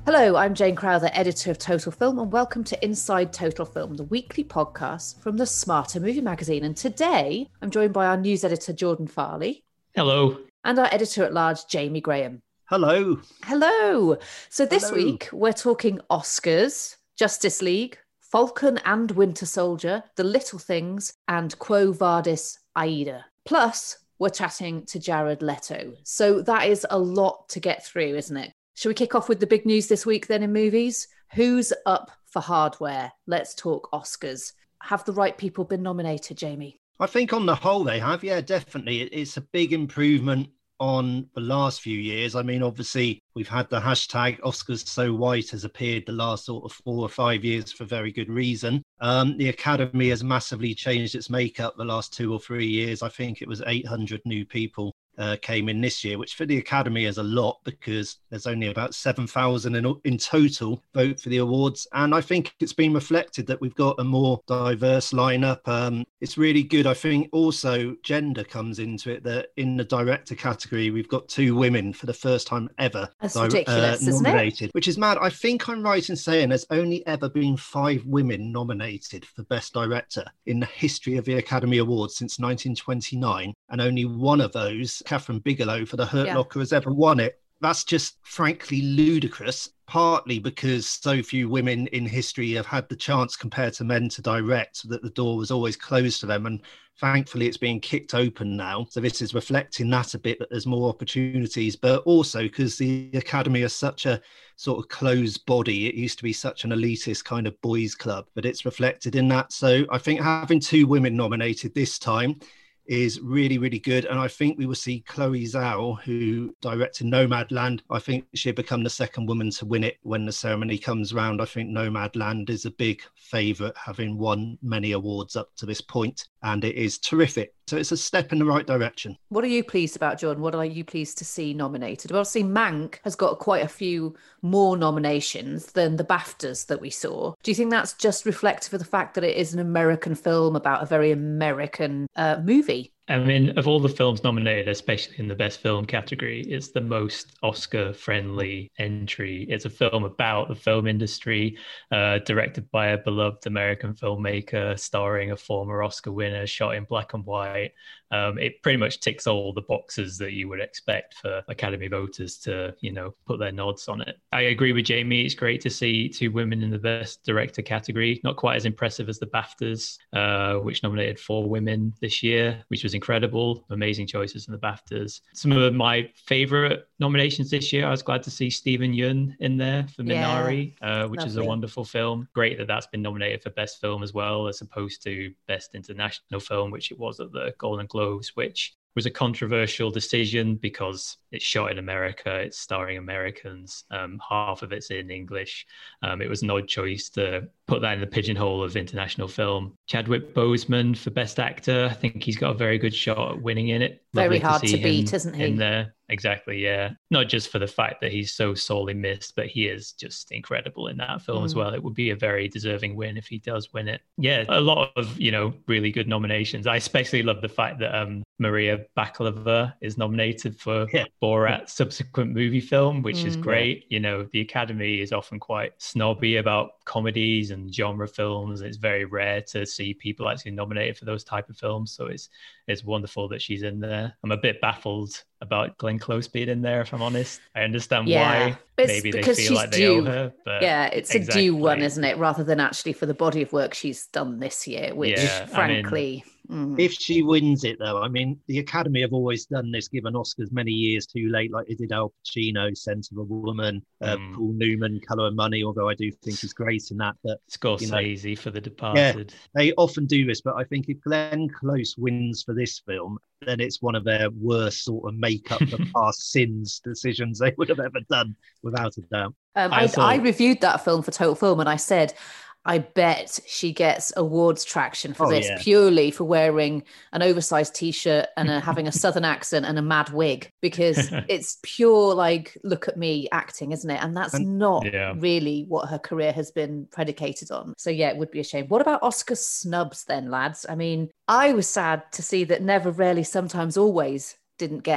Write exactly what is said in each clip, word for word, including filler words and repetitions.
Hello, I'm Jane Crowther, editor of Total Film, and welcome to Inside Total Film, the weekly podcast from the Smarter Movie Magazine. And today, I'm joined by our news editor, Jordan Farley. Hello. And our editor-at-large, Jamie Graham. Hello. Hello. So this Hello. week, we're talking Oscars, Justice League, Falcon and Winter Soldier, The Little Things, and Quo Vadis Aida. Plus, we're chatting to Jared Leto. So that is a lot to get through, isn't it? Shall we kick off with the big news this week then in movies? Who's up for hardware? Let's talk Oscars. Have the right people been nominated, Jamie? I think on the whole they have, yeah, definitely. It's a big improvement on the last few years. I mean, obviously, we've had the hashtag Oscars So White has appeared the last sort of four or five years for very good reason. Um, the Academy has massively changed its makeup the last two or three years. I think it was eight hundred new people Uh, came in this year, which for the Academy is a lot because there's only about seven thousand in, in total vote for the awards. And I think it's been reflected that we've got a more diverse lineup. Um, it's really good. I think also gender comes into it, that in the director category, we've got two women for the first time ever. That's di- ridiculous, uh, isn't nominated, it? Which is mad. I think I'm right in saying there's only ever been five women nominated for Best Director in the history of the Academy Awards since nineteen twenty-nine. And only one of those, Catherine Bigelow for The Hurt Yeah. Locker, has ever won it. That's just frankly ludicrous, partly because so few women in history have had the chance compared to men to direct, that the door was always closed to them. And thankfully it's being kicked open now. So this is reflecting that a bit, that there's more opportunities, but also because the Academy is such a sort of closed body. It used to be such an elitist kind of boys club, but it's reflected in that. So I think having two women nominated this time is really, really good. And I think we will see Chloe Zhao, who directed Nomadland. I think she'll become the second woman to win it when the ceremony comes round. I think Nomadland is a big favourite, having won many awards up to this point, and it is terrific. So it's a step in the right direction. What are you pleased about, Jordan? What are you pleased to see nominated? Well, obviously, Mank has got quite a few more nominations than the BAFTAs that we saw. Do you think that's just reflective of the fact that it is an American film about a very American uh, movie? I mean, of all the films nominated, especially in the Best Film category, it's the most Oscar-friendly entry. It's a film about the film industry, uh, directed by a beloved American filmmaker, starring a former Oscar winner, shot in black and white. Um, it pretty much ticks all the boxes that you would expect for Academy voters to, you know, put their nods on it. I agree with Jamie. It's great to see two women in the Best Director category. Not quite as impressive as the BAFTAs, uh, which nominated four women this year, which was incredible. Amazing choices in the BAFTAs. Some of my favorite nominations this year, I was glad to see Stephen Yeun in there for Minari, yeah, uh, which lovely. Is a wonderful film. Great that that's been nominated for Best Film as well, as opposed to Best International Film, which it was at the Golden Globes, which was a controversial decision because it's shot in America, it's starring Americans, um, half of it's in English. Um, it was an odd choice to put that in the pigeonhole of international film. Chadwick Boseman for Best Actor, I think he's got a very good shot at winning in it. Very Lovely hard to, to see beat, him isn't he? In there. Exactly, yeah. Not just for the fact that he's so sorely missed, but he is just incredible in that film mm. as well. It would be a very deserving win if he does win it. Yeah, a lot of, you know, really good nominations. I especially love the fact that um, Maria Bakalova is nominated for yeah. Borat's subsequent movie film, which mm. is great. You know, the Academy is often quite snobby about comedies and genre films. It's very rare to see people actually nominated for those type of films. So it's it's wonderful that she's in there. I'm a bit baffled about Glenn Close being in there, if I'm honest. I understand yeah, why maybe they feel like due. they owe her. But yeah, it's exactly. a due one, isn't it? Rather than actually for the body of work she's done this year, which yeah, frankly... I mean, mm. If she wins it, though, I mean, the Academy have always done this, given Oscars many years too late, like they did Al Pacino, Scent of a Woman, uh, mm. Paul Newman, Colour and Money, although I do think he's great in that. But Scorsese, you know, for The Departed. Yeah, they often do this, but I think if Glenn Close wins for this film, then it's one of their worst sort of make-up for past sins decisions they would have ever done, without a doubt. Um, I, I, thought... I reviewed that film for Total Film, and I said, I bet she gets awards traction for oh, this yeah. purely for wearing an oversized t-shirt and a, having a southern accent and a mad wig, because it's pure like look at me acting, isn't it? And that's and, not yeah. really what her career has been predicated on. So yeah, it would be a shame. What about Oscar snubs then, lads? I mean, I was sad to see that Never, Rarely, Sometimes, Always didn't get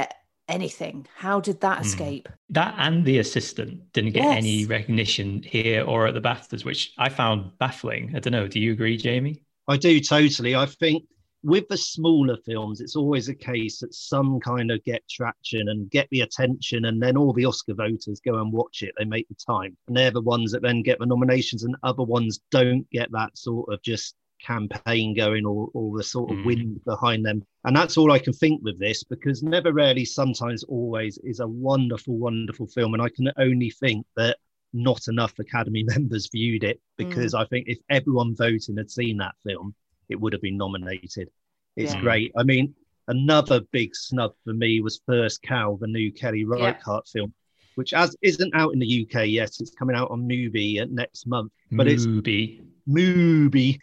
anything. How did that Mm. escape? That and The Assistant didn't get Yes. any recognition here or at the BAFTAs, which I found baffling. I don't know. Do you agree, Jamie? I do totally. I think with the smaller films, it's always a case that some kind of get traction and get the attention, and then all the Oscar voters go and watch it. They make the time. And they're the ones that then get the nominations, and other ones don't get that sort of just campaign going or, or the sort of Mm. wind behind them. And that's all I can think with this, because Never, Rarely, Sometimes, Always is a wonderful, wonderful film. And I can only think that not enough Academy members viewed it, because Mm. I think if everyone voting had seen that film, it would have been nominated. It's Yeah. great. I mean, another big snub for me was First Cow, the new Kelly Reichardt film, which as isn't out in the U K yet. It's coming out on Mubi next month, but it's Movie. Mubi.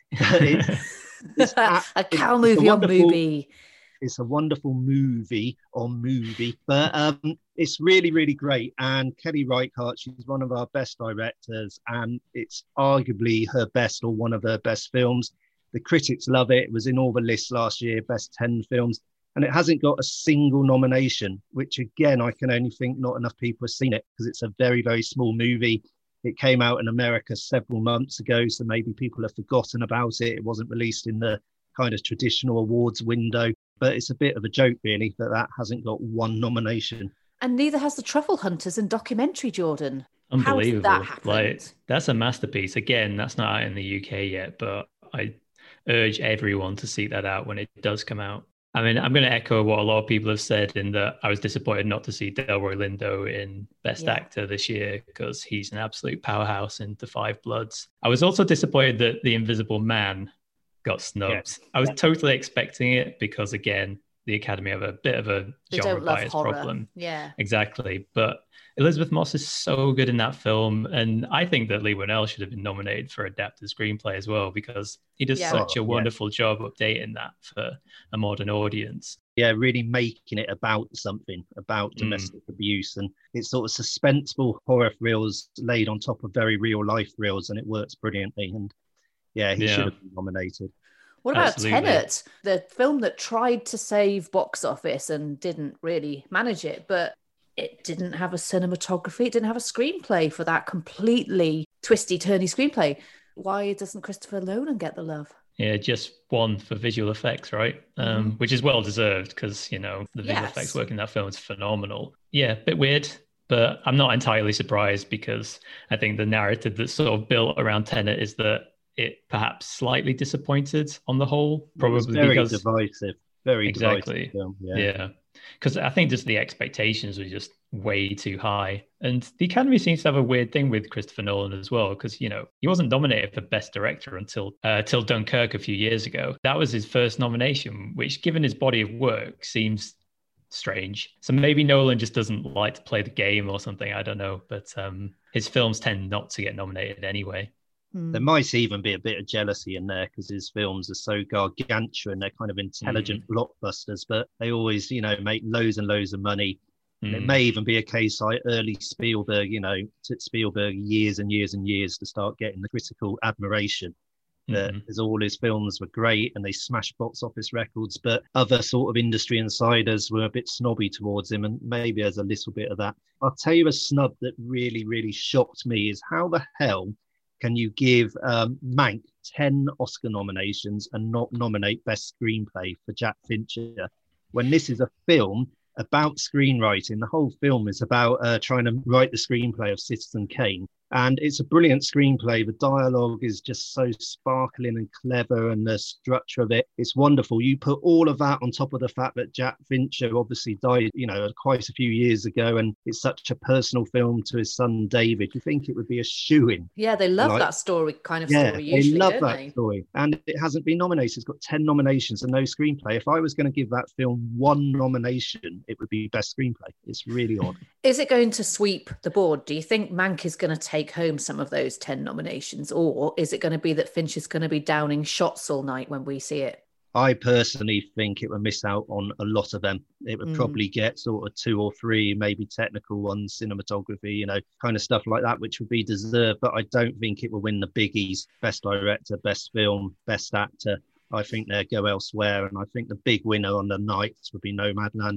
it's, it's a- a cow it's a movie on wonderful- movie. It's a wonderful movie on Mubi, but um, it's really, really great. And Kelly Reichardt, she's one of our best directors, and it's arguably her best or one of her best films. The critics love it. It was in all the lists last year, best ten films, and it hasn't got a single nomination, which again, I can only think not enough people have seen it, because it's a very, very small movie. It came out in America several months ago, so maybe people have forgotten about it. It wasn't released in the kind of traditional awards window, but it's a bit of a joke, really, that that hasn't got one nomination. And neither has The Truffle Hunters in documentary, Jordan. How has Unbelievable. that happened? Like, that's a masterpiece. Again, that's not out in the U K yet, but I urge everyone to seek that out when it does come out. I mean, I'm going to echo what a lot of people have said in that I was disappointed not to see Delroy Lindo in Best Yeah. Actor this year, because he's an absolute powerhouse in The Five Bloods. I was also disappointed that The Invisible Man got snubbed. Yeah. I was Yeah. totally expecting it, because again, the Academy have a bit of a They genre don't love bias horror. problem. Yeah. Exactly. But Elizabeth Moss is so good in that film. And I think that Lee Winnell should have been nominated for adapted screenplay as well, because he does Yeah. such Oh, a yeah. wonderful job updating that for a modern audience. Yeah, really making it about something, about Mm. domestic abuse. And it's sort of suspenseful horror thrills laid on top of very real life thrills, and it works brilliantly. And yeah, he Yeah. should have been nominated. What about Absolutely. Tenet, the film that tried to save box office and didn't really manage it, but it didn't have a cinematography, it didn't have a screenplay for that completely twisty, turny screenplay. Why doesn't Christopher Nolan get the love? Yeah, just one for visual effects, right? Um, Mhm. which is well deserved, because, you know, the visual Yes. effects work in that film is phenomenal. Yeah, bit weird, but I'm not entirely surprised, because I think the narrative that's sort of built around Tenet is that it perhaps slightly disappointed on the whole, It was probably very because divisive, very Exactly. divisive film. Yeah. yeah, because I think just the expectations were just way too high. And the Academy seems to have a weird thing with Christopher Nolan as well, because, you know, he wasn't nominated for Best Director until uh, till Dunkirk a few years ago. That was his first nomination, which, given his body of work, seems strange. So maybe Nolan just doesn't like to play the game or something. I don't know. But um, his films tend not to get nominated anyway. Hmm. There might even be a bit of jealousy in there, because his films are so gargantuan. They're kind of intelligent Hmm. blockbusters, but they always, you know, make loads and loads of money. And it Mm. may even be a case like early Spielberg, you know, took Spielberg years and years and years to start getting the critical admiration. That Mhm. as all his films were great and they smashed box office records, but other sort of industry insiders were a bit snobby towards him, and maybe there's a little bit of that. I'll tell you a snub that really, really shocked me is how the hell can you give um, Mank ten Oscar nominations and not nominate Best Screenplay for Jack Fincher, when this is a film about screenwriting? The whole film is about uh, trying to write the screenplay of Citizen Kane. And it's a brilliant screenplay. The dialogue is just so sparkling and clever, and the structure of it, it's wonderful. You put all of that on top of the fact that Jack Fincher obviously died, you know, quite a few years ago, and it's such a personal film to his son David. You think it would be a shoo-in. Yeah, they love Like- that story kind of Yeah, story they usually, love don't that they? story. And it hasn't been nominated. It's got ten nominations and no screenplay. If I was going to give that film one nomination, it would be Best Screenplay. It's really odd. Is it going to sweep the board? Do you think Mank is going to take home some of those ten nominations, or is it going to be that Finch is going to be downing shots all night when we see it? I personally think it would miss out on a lot of them. It would Mm. probably get sort of two or three, maybe technical ones, cinematography, you know, kind of stuff like that, which would be deserved. But I don't think it will win the biggies: Best Director, Best Film, Best Actor. I think they'll go elsewhere. And I think the big winner on the night would be Nomadland.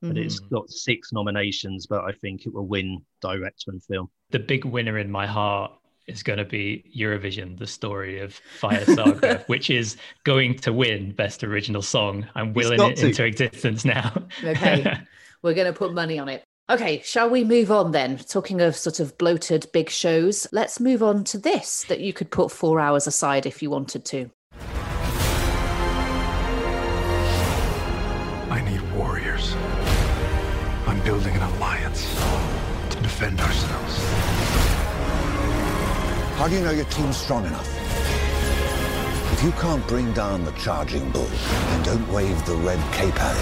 but it's got six nominations, but I think it will win director and film. The big winner in my heart is going to be Eurovision, the story of Fire Saga, which is going to win Best Original Song. I'm willing it to. into existence now. Okay, we're going to put money on it. Okay, shall we move on then? Talking of sort of bloated big shows, let's move on to this that you could put four hours aside if you wanted to. I need warriors. I'm building an alliance to defend ourselves. How do you know your team's strong enough? If you can't bring down the charging bull, then don't wave the red cape at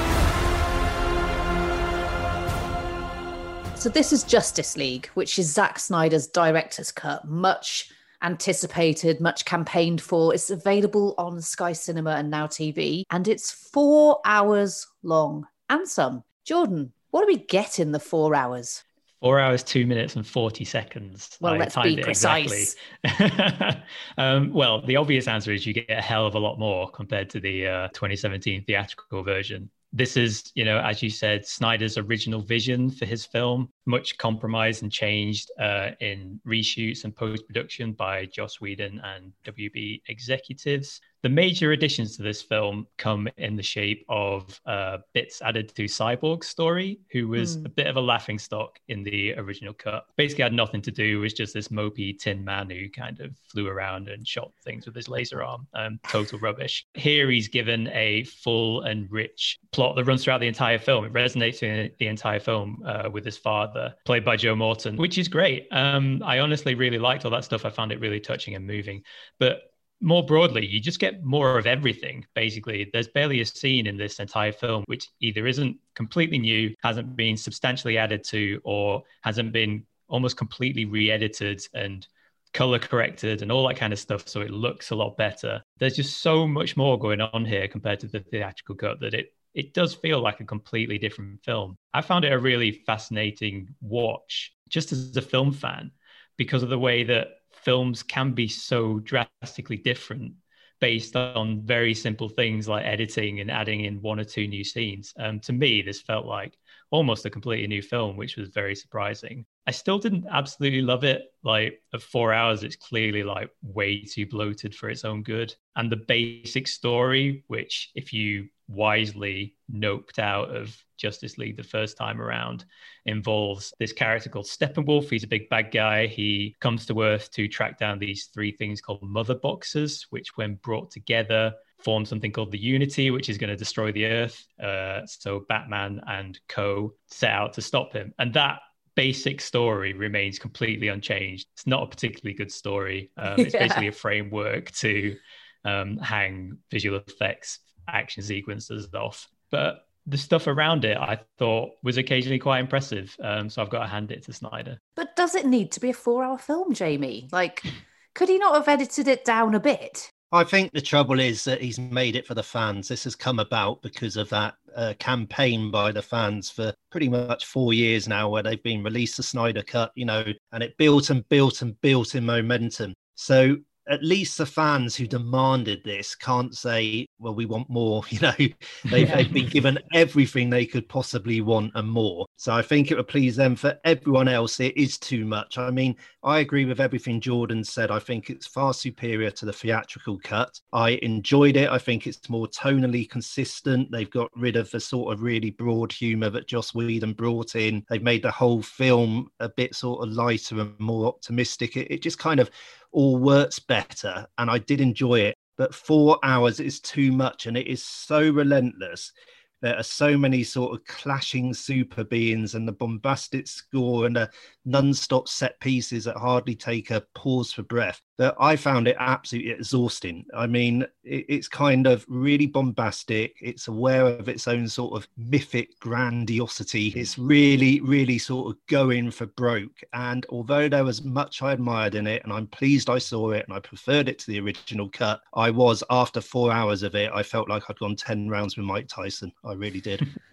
it. So this is Justice League, which is Zack Snyder's director's cut. Much anticipated, much campaigned for. It's available on Sky Cinema and Now T V, and it's four hours long and some. Jordan, what do we get in the four hours? Four hours, two minutes and forty seconds. Well, I let's timed be it precise. Exactly. um, well, the obvious answer is you get a hell of a lot more compared to the uh, twenty seventeen theatrical version. This is, you know, as you said, Snyder's original vision for his film, much compromised and changed uh, in reshoots and post-production by Joss Whedon and W B executives. The major additions to this film come in the shape of uh, bits added to Cyborg's story, who was mm. a bit of a laughingstock in the original cut. Basically had nothing to do, was just this mopey tin man who kind of flew around and shot things with his laser arm. Um, total rubbish. Here he's given a full and rich plot that runs throughout the entire film. It resonates in the entire film uh, with his father, played by Joe Morton, which is great. Um, I honestly really liked all that stuff. I found it really touching and moving. But more broadly, you just get more of everything, basically. There's barely a scene in this entire film which either isn't completely new, hasn't been substantially added to, or hasn't been almost completely re-edited and color corrected and all that kind of stuff, so it looks a lot better. There's just so much more going on here compared to the theatrical cut that it it does feel like a completely different film. I found it a really fascinating watch, just as a film fan, because of the way that films can be so drastically different based on very simple things like editing and adding in one or two new scenes. Um, to me, this felt like almost a completely new film, which was very surprising. I still didn't absolutely love it. Like at four hours, it's clearly like way too bloated for its own good. And the basic story, which if you wisely noped out of Justice League the first time around, involves this character called Steppenwolf. He's a big bad guy. He comes to Earth to track down these three things called mother boxes, which when brought together form something called the Unity, which is going to destroy the Earth. Uh, so Batman and co set out to stop him. And that basic story remains completely unchanged. It's not a particularly good story. Um, it's yeah. basically a framework to um, hang visual effects action sequences off. But the stuff around it, I thought, was occasionally quite impressive. Um, so I've got to hand it to Snyder. But does it need to be a four-hour film, Jamie? Like, could he not have edited it down a bit? I think the trouble is that he's made it for the fans. This has come about because of that uh, campaign by the fans for pretty much four years now, where they've been released the Snyder Cut, you know, and it built and built and built in momentum. So at least the fans who demanded this can't say, well, we want more. You know, they've, yeah. they've been given everything they could possibly want and more. So I think it would please them. For everyone else, it is too much. I mean, I agree with everything Jordan said. I think it's far superior to the theatrical cut. I enjoyed it. I think it's more tonally consistent. They've got rid of the sort of really broad humour that Joss Whedon brought in. They've made the whole film a bit sort of lighter and more optimistic. It, it just kind of all works better, and I did enjoy it. But four hours is too much, and it is so relentless. There are so many sort of clashing super beings and the bombastic score and the non-stop set pieces that hardly take a pause for breath, that I found it absolutely exhausting. I mean, it, it's kind of really bombastic. It's aware of its own sort of mythic grandiosity. It's really, really sort of going for broke. And although there was much I admired in it, and I'm pleased I saw it and I preferred it to the original cut, I was, after four hours of it, I felt like I'd gone ten rounds with Mike Tyson. I really did.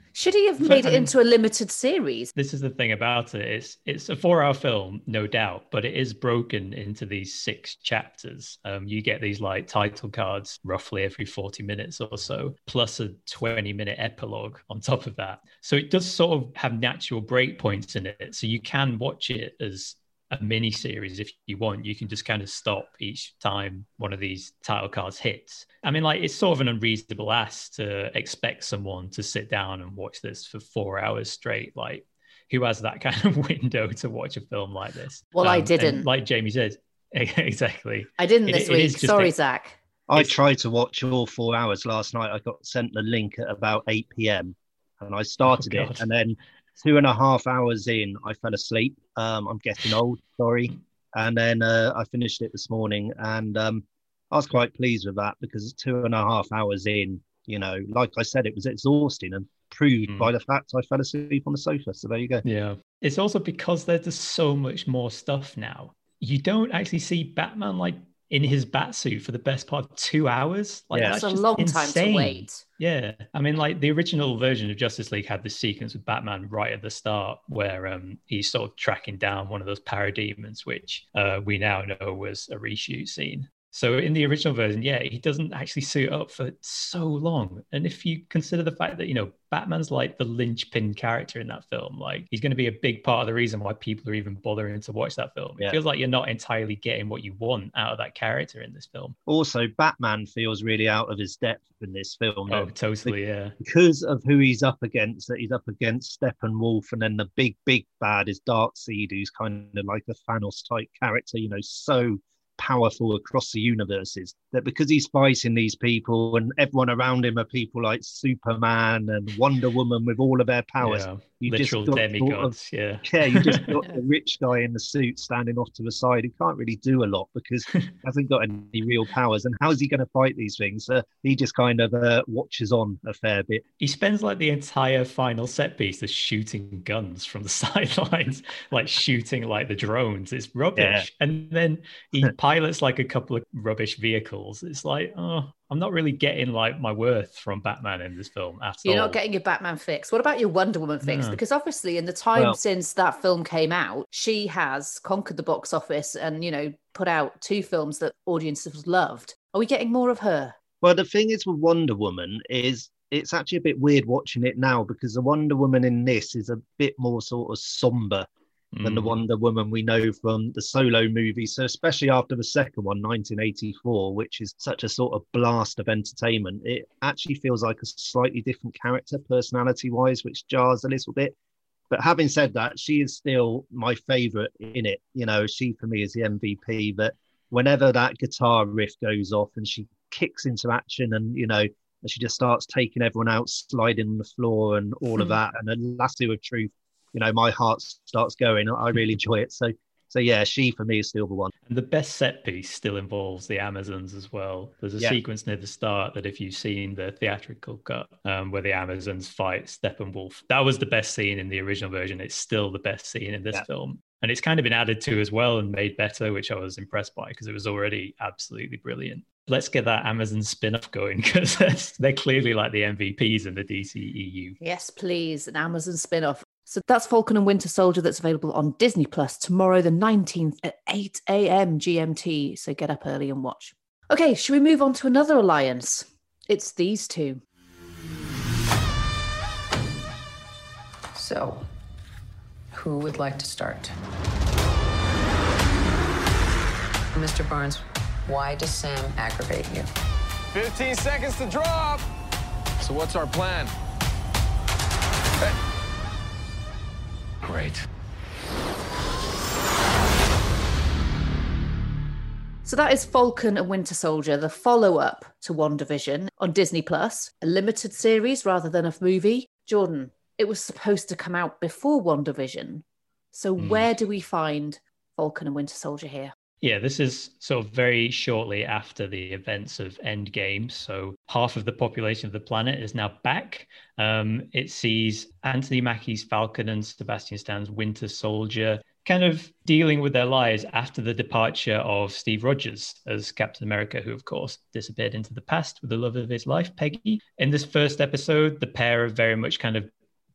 Should he have made it into a limited series? This is the thing about it. It's it's a four-hour film, no doubt, but it is broken into these six chapters. Um, you get these like title cards roughly every forty minutes or so, plus a twenty-minute epilogue on top of that. So it does sort of have natural breakpoints in it. So you can watch it as a mini series if you want. You can just kind of stop each time one of these title cards hits. I mean, like, it's sort of an unreasonable ask to expect someone to sit down and watch this for four hours straight. Like, who has that kind of window to watch a film like this? Well, um, I didn't. And like Jamie said, exactly. I didn't this it, week. It Sorry, a, Zach. I tried to watch all four hours last night. I got sent the link at about eight p.m. and I started oh, it, and then two and a half hours in, I fell asleep. Um, I'm getting old, sorry. And then uh, I finished it this morning, and um, I was quite pleased with that because two and a half hours in, you know, like I said, it was exhausting and proved mm. by the fact I fell asleep on the sofa. So there you go. Yeah. It's also because there's just so much more stuff now. You don't actually see Batman like in his batsuit for the best part of two hours. Like, yeah, that's a just long insane. time to wait. Yeah. I mean, like, the original version of Justice League had this sequence with Batman right at the start where um, he's sort of tracking down one of those parademons, which uh, we now know was a reshoot scene. So in the original version, yeah, he doesn't actually suit up for so long. And if you consider the fact that, you know, Batman's like the linchpin character in that film, like, he's going to be a big part of the reason why people are even bothering to watch that film. It yeah. feels like you're not entirely getting what you want out of that character in this film. Also, Batman feels really out of his depth in this film. Oh, totally, yeah. Because of who he's up against, that he's up against Steppenwolf, and then the big, big bad is Darkseid, who's kind of like a Thanos-type character, you know, so powerful across the universes, that because he's fighting these people and everyone around him are people like Superman and Wonder Woman with all of their powers. Yeah, you literal just demigods, sort of, yeah. Yeah, you just got the rich guy in the suit standing off to the side who can't really do a lot because he hasn't got any real powers. And how's he going to fight these things? Uh, he just kind of uh, watches on a fair bit. He spends like the entire final set piece just shooting guns from the sidelines, like shooting like the drones. It's rubbish. Yeah. And then he pilots like a couple of rubbish vehicles. It's like, oh, I'm not really getting like my worth from Batman in this film at You're all. You're not getting your Batman fix. What about your Wonder Woman fix? No. Because obviously in the time well, since that film came out, she has conquered the box office and, you know, put out two films that audiences loved. Are we getting more of her? Well, the thing is with Wonder Woman is it's actually a bit weird watching it now because the Wonder Woman in this is a bit more sort of somber than the Wonder Woman we know from the Solo movie. So especially after the second one, nineteen eighty-four, which is such a sort of blast of entertainment, it actually feels like a slightly different character personality-wise, which jars a little bit. But having said that, she is still my favourite in it. You know, she for me is the M V P. But whenever that guitar riff goes off and she kicks into action and, you know, and she just starts taking everyone out, sliding on the floor and all of that, and a lasso of truth, you know, my heart starts going. I really enjoy it. So, so yeah, she for me is still the one. And the best set piece still involves the Amazons as well. There's a yeah. sequence near the start that if you've seen the theatrical cut, um, where the Amazons fight Steppenwolf, that was the best scene in the original version. It's still the best scene in this yeah. film. And it's kind of been added to as well and made better, which I was impressed by because it was already absolutely brilliant. Let's get that Amazon spin-off going because they're clearly like the M V Ps in the D C E U. Yes, please, an Amazon spin-off. So that's Falcon and Winter Soldier that's available on Disney Plus tomorrow, the nineteenth at eight a.m. G M T. So get up early and watch. Okay, should we move on to another alliance? It's these two. So, who would like to start? Mister Barnes, why does Sam aggravate you? fifteen seconds to drop. So what's our plan? Hey. Great. So that is Falcon and Winter Soldier, the follow-up to WandaVision on Disney Plus, a limited series rather than a movie. Jordan, it was supposed to come out before WandaVision. So mm. where do we find Falcon and Winter Soldier here? Yeah, this is sort of very shortly after the events of Endgame. So half of the population of the planet is now back. Um, it sees Anthony Mackie's Falcon and Sebastian Stan's Winter Soldier kind of dealing with their lives after the departure of Steve Rogers as Captain America, who, of course, disappeared into the past with the love of his life, Peggy. In this first episode, the pair are very much kind of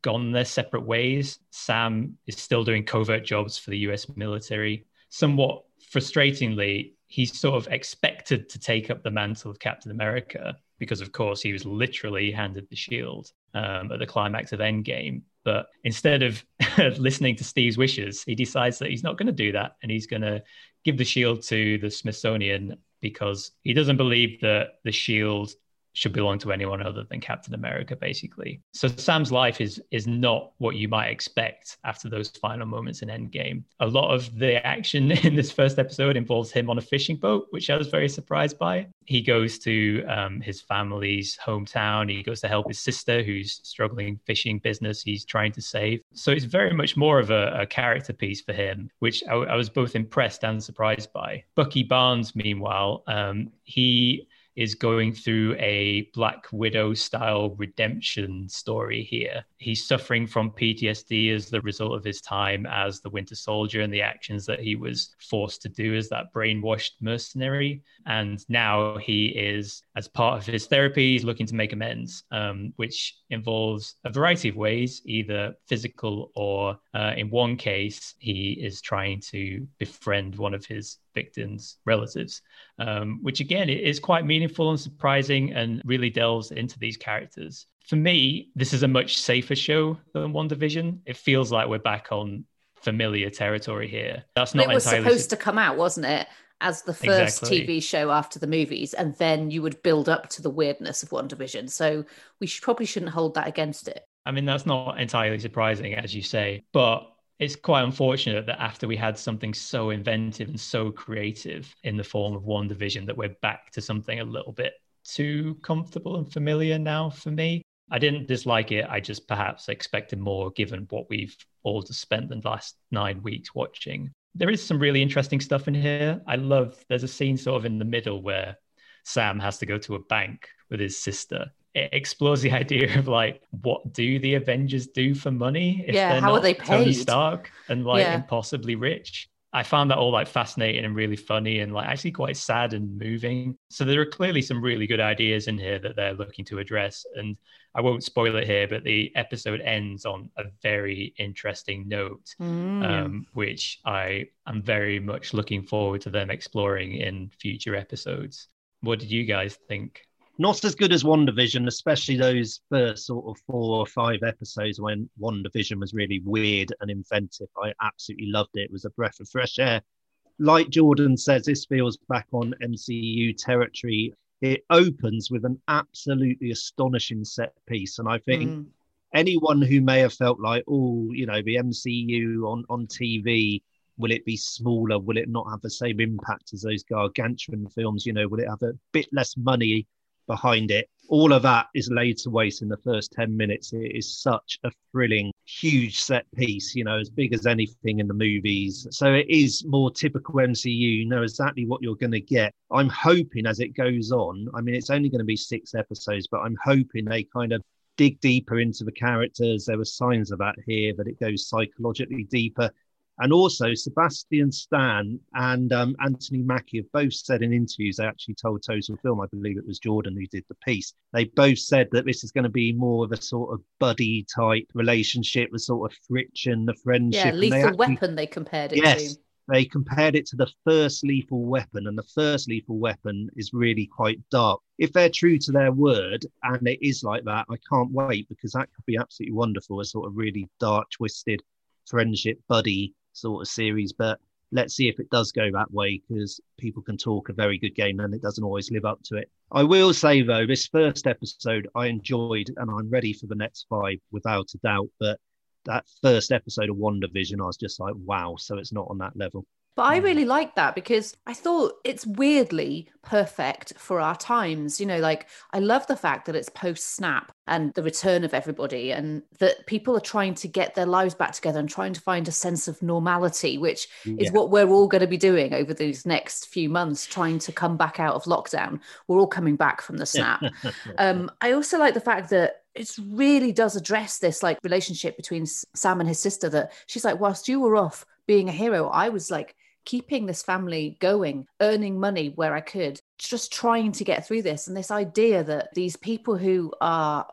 gone their separate ways. Sam is still doing covert jobs for the U S military. Somewhat frustratingly, he's sort of expected to take up the mantle of Captain America because, of course, he was literally handed the shield um, at the climax of Endgame. But instead of listening to Steve's wishes, he decides that he's not going to do that. And he's going to give the shield to the Smithsonian because he doesn't believe that the shield should belong to anyone other than Captain America, basically. So Sam's life is is not what you might expect after those final moments in Endgame. A lot of the action in this first episode involves him on a fishing boat, which I was very surprised by. He goes to um, his family's hometown. He goes to help his sister, who's struggling fishing business he's trying to save. So it's very much more of a, a character piece for him, which I, I was both impressed and surprised by. Bucky Barnes, meanwhile, um, he is going through a Black Widow style redemption story here. He's suffering from P T S D as the result of his time as the Winter Soldier and the actions that he was forced to do as that brainwashed mercenary. And now he is, as part of his therapy, he's looking to make amends, um, which involves a variety of ways, either physical or uh, in one case, he is trying to befriend one of his victims' relatives, um, which again is quite meaningful and surprising and really delves into these characters. For me, this is a much safer show than WandaVision. It feels like we're back on familiar territory here. That's not it was entirely supposed to come out, wasn't it, as the first Exactly. T V show after the movies, and then you would build up to the weirdness of WandaVision. So we should, probably shouldn't hold that against it. I mean, that's not entirely surprising, as you say, but it's quite unfortunate that after we had something so inventive and so creative in the form of WandaVision, that we're back to something a little bit too comfortable and familiar now for me. I didn't dislike it. I just perhaps expected more given what we've all just spent the last nine weeks watching. There is some really interesting stuff in here. I love, there's a scene sort of in the middle where Sam has to go to a bank with his sister. It explores the idea of like, what do the Avengers do for money if Yeah, they're how not are they Tony paid? Stark and like Yeah. impossibly rich? I found that all like fascinating and really funny and like actually quite sad and moving. So there are clearly some really good ideas in here that they're looking to address. And I won't spoil it here, but the episode ends on a very interesting note, Mm. um, which I am very much looking forward to them exploring in future episodes. What did you guys think? Not as good as WandaVision, especially those first sort of four or five episodes when WandaVision was really weird and inventive. I absolutely loved it. It was a breath of fresh air. Like Jordan says, this feels back on M C U territory. It opens with an absolutely astonishing set piece. And I think Mm. anyone who may have felt like, oh, you know, the M C U on, on T V, will it be smaller? Will it not have the same impact as those gargantuan films? You know, will it have a bit less money behind it? All of that is laid to waste in the first ten minutes. It is such a thrilling, huge set piece, you know, as big as anything in the movies. So it is more typical M C U. You know exactly what you're going to get. I'm hoping as it goes on, I mean, it's only going to be six episodes, but I'm hoping they kind of dig deeper into the characters. There were signs of that here, that it goes psychologically deeper. And also, Sebastian Stan and um, Anthony Mackie have both said in interviews, they actually told Total Film, I believe it was Jordan who did the piece, they both said that this is going to be more of a sort of buddy type relationship, the sort of friction, the friendship. Yeah, And they Lethal actually- Weapon they compared it Yes, to. they compared it to the first Lethal Weapon, and the first Lethal Weapon is really quite dark. If they're true to their word, and it is like that, I can't wait, because that could be absolutely wonderful, a sort of really dark, twisted friendship buddy sort of series. But let's see if it does go that way, because people can talk a very good game and it doesn't always live up to it. I will say, though, this first episode I enjoyed, and I'm ready for the next five without a doubt. But that first episode of WandaVision, I was just like, wow, so it's not on that level. But I really like that because I thought it's weirdly perfect for our times. You know, like I love the fact that it's post-snap and the return of everybody, and that people are trying to get their lives back together and trying to find a sense of normality, which is Yeah. what we're all going to be doing over these next few months, trying to come back out of lockdown. We're all coming back from the snap. um, I also like the fact that it really does address this like relationship between S- Sam and his sister, that she's like, whilst you were off being a hero, I was like keeping this family going, earning money where I could, just trying to get through this. And this idea that these people who are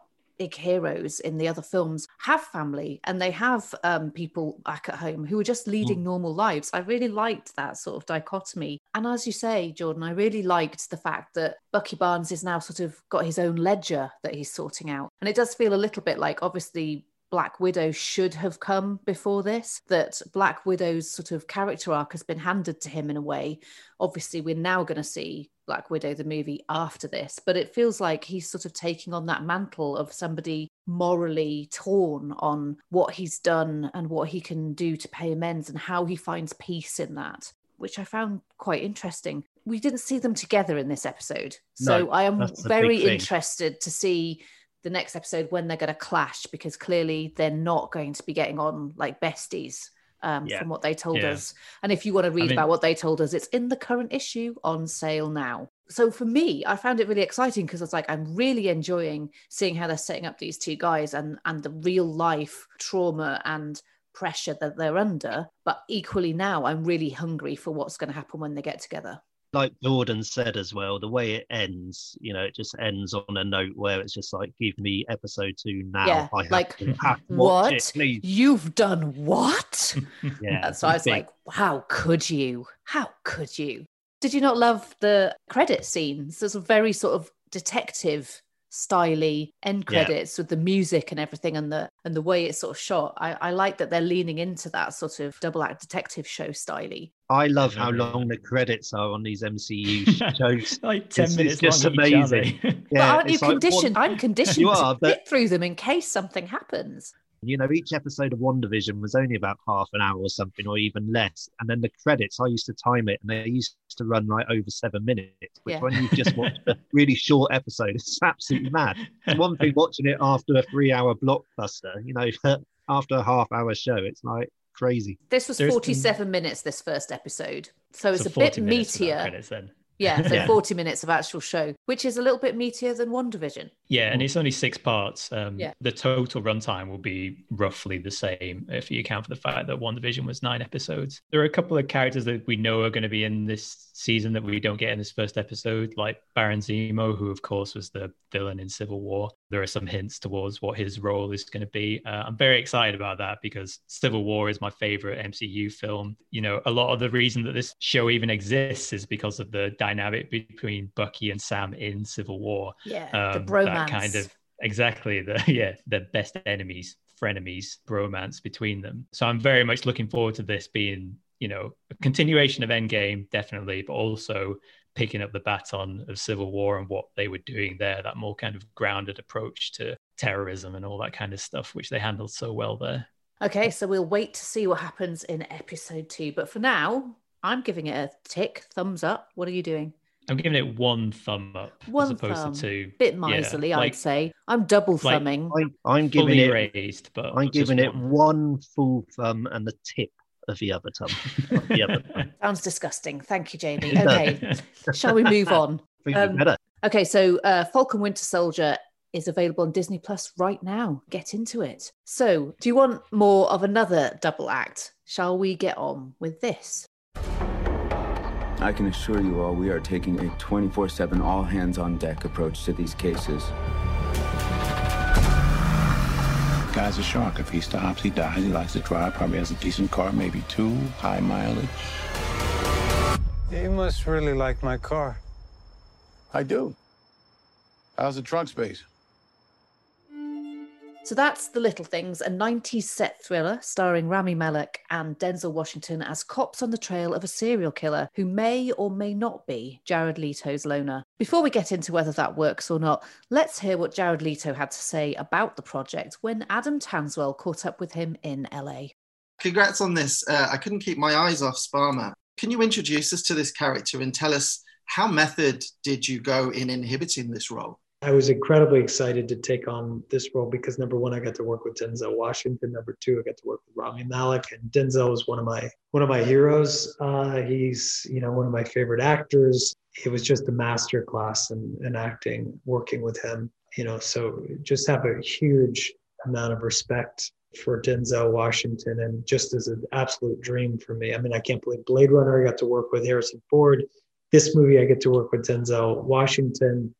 big heroes in the other films have family and they have um, people back at home who are just leading mm. normal lives. I really liked that sort of dichotomy. And as you say, Jordan, I really liked the fact that Bucky Barnes is now sort of got his own ledger that he's sorting out. And it does feel a little bit like, obviously, Black Widow should have come before this, that Black Widow's sort of character arc has been handed to him in a way. Obviously, we're now going to see Black Widow, the movie, after this, but it feels like he's sort of taking on that mantle of somebody morally torn on what he's done and what he can do to pay amends and how he finds peace in that, which I found quite interesting. We didn't see them together in this episode, so no, I am very interested to see the next episode when they're going to clash, because clearly they're not going to be getting on like besties um, yeah. from what they told yeah. us. And if you want to read I mean, about what they told us, it's in the current issue on sale now. So for me, I found it really exciting because I was like, I'm really enjoying seeing how they're setting up these two guys and, and the real life trauma and pressure that they're under. But equally now, I'm really hungry for what's going to happen when they get together. Like Jordan said as well, the way it ends, you know, it just ends on a note where it's just like, give me episode two now. Yeah, I have like, to, have to what? It, please. You've done what? Yeah. So I was like, how could you? How could you? Did you not love the credit scenes? There's a very sort of detective styly end credits yeah. with the music and everything and the and the way it's sort of shot. I, I like that they're leaning into that sort of double act detective show styly. I love how long the credits are on these M C U shows. Like ten it's, minutes it's just long amazing. Each, yeah, but aren't you conditioned? Like, I'm conditioned you are, to but... sit through them in case something happens. You know, each episode of WandaVision was only about half an hour or something, or even less. And then the credits, I used to time it, and they used to run like over seven minutes, which yeah. when you just watch a really short episode, it's absolutely mad. It's one thing watching it after a three-hour blockbuster, you know, after a half-hour show, it's like crazy. This was There's forty-seven been... minutes, this first episode. So it's so a bit meatier. Credits, then. Yeah, so yeah. forty minutes of actual show, which is a little bit meatier than WandaVision. Yeah, and it's only six parts. Um, yeah. The total runtime will be roughly the same if you account for the fact that WandaVision was nine episodes. There are a couple of characters that we know are going to be in this season that we don't get in this first episode, like Baron Zemo, who of course was the villain in Civil War. There are some hints towards what his role is going to be. Uh, I'm very excited about that because Civil War is my favorite M C U film. You know, a lot of the reason that this show even exists is because of the dynamic between Bucky and Sam in Civil War. Yeah, um, the bromance. That kind of, exactly, the yeah, the best enemies, frenemies, bromance between them. So I'm very much looking forward to this being, you know, a continuation of Endgame, definitely, but also picking up the baton of Civil War and what they were doing there, that more kind of grounded approach to terrorism and all that kind of stuff, which they handled so well there. Okay, so we'll wait to see what happens in episode two. But for now, I'm giving it a tick, thumbs up. What are you doing? I'm giving it one thumb up one as opposed thumb. to two. Bit miserly, yeah, like, I'd say. I'm double thumbing. Like, I'm, I'm giving it raised, but I'm giving it one. one full thumb and the tip of the other thumb. the other thumb. Sounds disgusting. Thank you, Jamie. Okay, shall we move on? Um, better. Okay, so uh, Falcon Winter Soldier is available on Disney Plus right now. Get into it. So, do you want more of another double act? Shall we get on with this? I can assure you all we are taking a twenty-four seven all-hands-on-deck approach to these cases. Guy's a shark. If he stops, he dies. He likes to drive. Probably has a decent car, maybe two, high mileage. You must really like my car. I do. How's the trunk space? So that's The Little Things, a nineties set thriller starring Rami Malek and Denzel Washington as cops on the trail of a serial killer who may or may not be Jared Leto's loner. Before we get into whether that works or not, let's hear what Jared Leto had to say about the project when Adam Tanswell caught up with him in L A. Congrats on this. Uh, I couldn't keep my eyes off Sparma. Can you introduce us to this character and tell us how method did you go in inhibiting this role? I was incredibly excited to take on this role because number one, I got to work with Denzel Washington. Number two, I got to work with Rami Malek, and Denzel is one of my one of my heroes. Uh, he's you know one of my favorite actors. It was just a master class in, in acting, working with him. You know, so just have a huge amount of respect for Denzel Washington, and just as an absolute dream for me. I mean, I can't believe Blade Runner. I got to work with Harrison Ford. This movie, I get to work with Denzel Washington.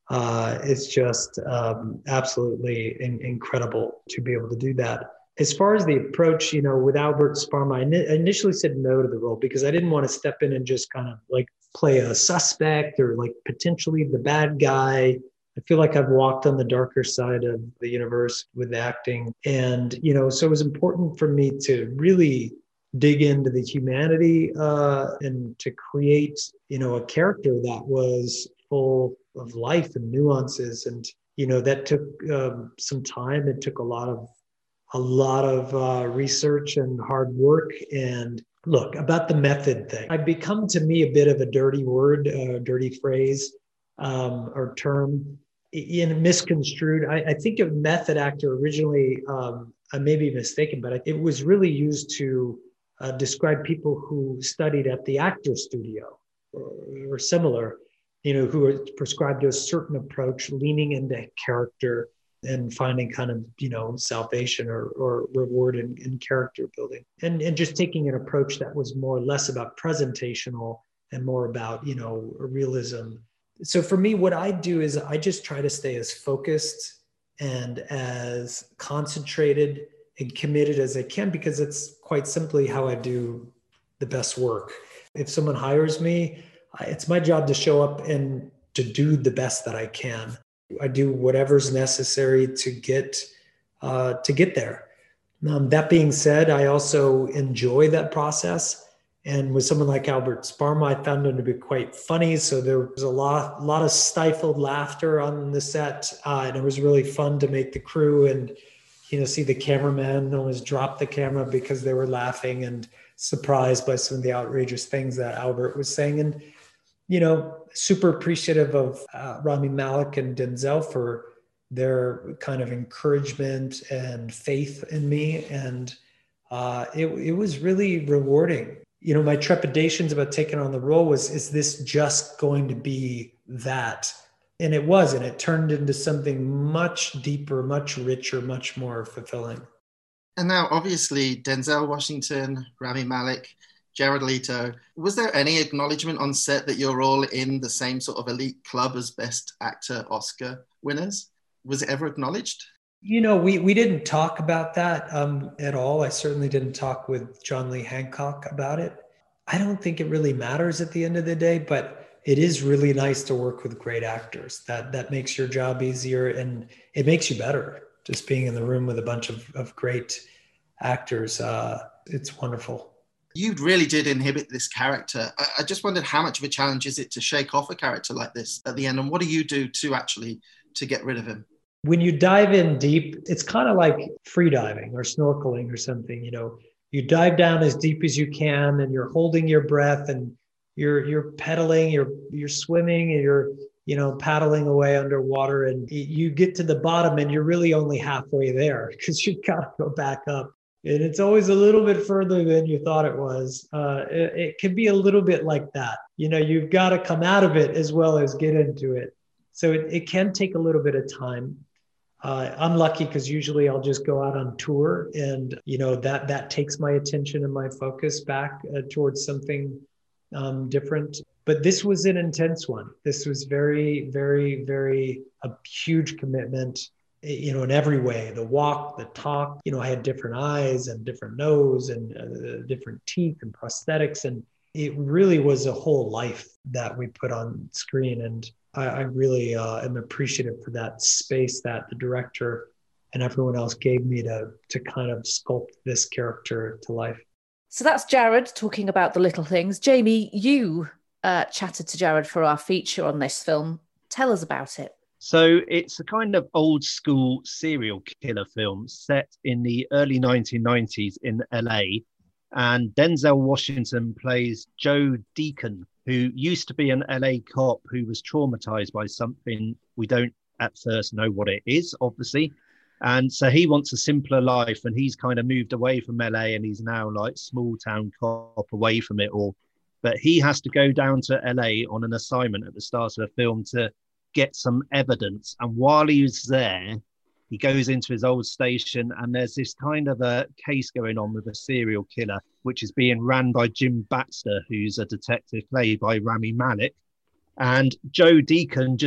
Uh, it's just um, absolutely in- incredible to be able to do that. As far as the approach, you know, with Albert Sparma, I ni- initially said no to the role because I didn't want to step in and just kind of like play a suspect or like potentially the bad guy. I feel like I've walked on the darker side of the universe with acting. And, you know, so it was important for me to really dig into the humanity uh, and to create, you know, a character that was full of life and nuances. And, you know, that took um, some time. It took a lot of, a lot of uh, research and hard work. And look, about the method thing, I've become to me a bit of a dirty word, a dirty phrase um, or term in misconstrued. I, I think of method actor originally, um, I may be mistaken, but it was really used to uh, describe people who studied at the actor studio or, or similar, you know, who are prescribed a certain approach, leaning into character and finding kind of, you know, salvation or, or reward in, in character building. And, and just taking an approach that was more or less about presentational and more about, you know, realism. So for me, what I do is I just try to stay as focused and as concentrated and committed as I can, because it's quite simply how I do the best work. If someone hires me, it's my job to show up and to do the best that I can. I do whatever's necessary to get uh, to get there. Um, that being said, I also enjoy that process. And with someone like Albert Sparma, I found him to be quite funny. So there was a lot, lot of stifled laughter on the set, uh, and it was really fun to make the crew and, you know, see the cameraman always drop the camera because they were laughing and surprised by some of the outrageous things that Albert was saying. And, you know, super appreciative of uh, Rami Malek and Denzel for their kind of encouragement and faith in me. And uh, it, it was really rewarding. You know, my trepidations about taking on the role was, is this just going to be that? And it was, and it turned into something much deeper, much richer, much more fulfilling. And now, obviously, Denzel Washington, Rami Malek, Jared Leto, was there any acknowledgement on set that you're all in the same sort of elite club as Best Actor Oscar winners? Was it ever acknowledged? You know, we, we didn't talk about that um, at all. I certainly didn't talk with John Lee Hancock about it. I don't think it really matters at the end of the day, but it is really nice to work with great actors. That that makes your job easier and it makes you better. Just being in the room with a bunch of, of great actors, uh, it's wonderful. You really did inhibit this character. I, I just wondered how much of a challenge is it to shake off a character like this at the end? And what do you do to actually to get rid of him? When you dive in deep, it's kind of like free diving or snorkeling or something. You know, you dive down as deep as you can and you're holding your breath and you're you're pedaling, you're you're swimming and you're, you know, paddling away underwater, and you get to the bottom and you're really only halfway there because you've got to go back up. And it's always a little bit further than you thought it was. Uh, it, it can be a little bit like that. You know, you've got to come out of it as well as get into it. So it, it can take a little bit of time. Uh, I'm lucky because usually I'll just go out on tour and, you know, that that takes my attention and my focus back uh, towards something um, different. But this was an intense one. This was very, very, very a huge commitment, you know, in every way. The walk, the talk, you know, I had different eyes and different nose and uh, different teeth and prosthetics. And it really was a whole life that we put on screen. And I, I really uh, am appreciative for that space that the director and everyone else gave me to to kind of sculpt this character to life. So that's Jared talking about the little things. Jamie, you uh, chatted to Jared for our feature on this film. Tell us about it. So it's a kind of old school serial killer film set in the early nineteen nineties in L A. And Denzel Washington plays Joe Deacon, who used to be an L A cop who was traumatized by something. We don't at first know what it is, obviously. And so he wants a simpler life, and he's kind of moved away from L A and he's now like small town cop away from it all. But he has to go down to L A on an assignment at the start of the film to get some evidence. And while he's there, he goes into his old station and there's this kind of a case going on with a serial killer, which is being ran by Jim Baxter, who's a detective played by Rami Malek. And Joe Deacon just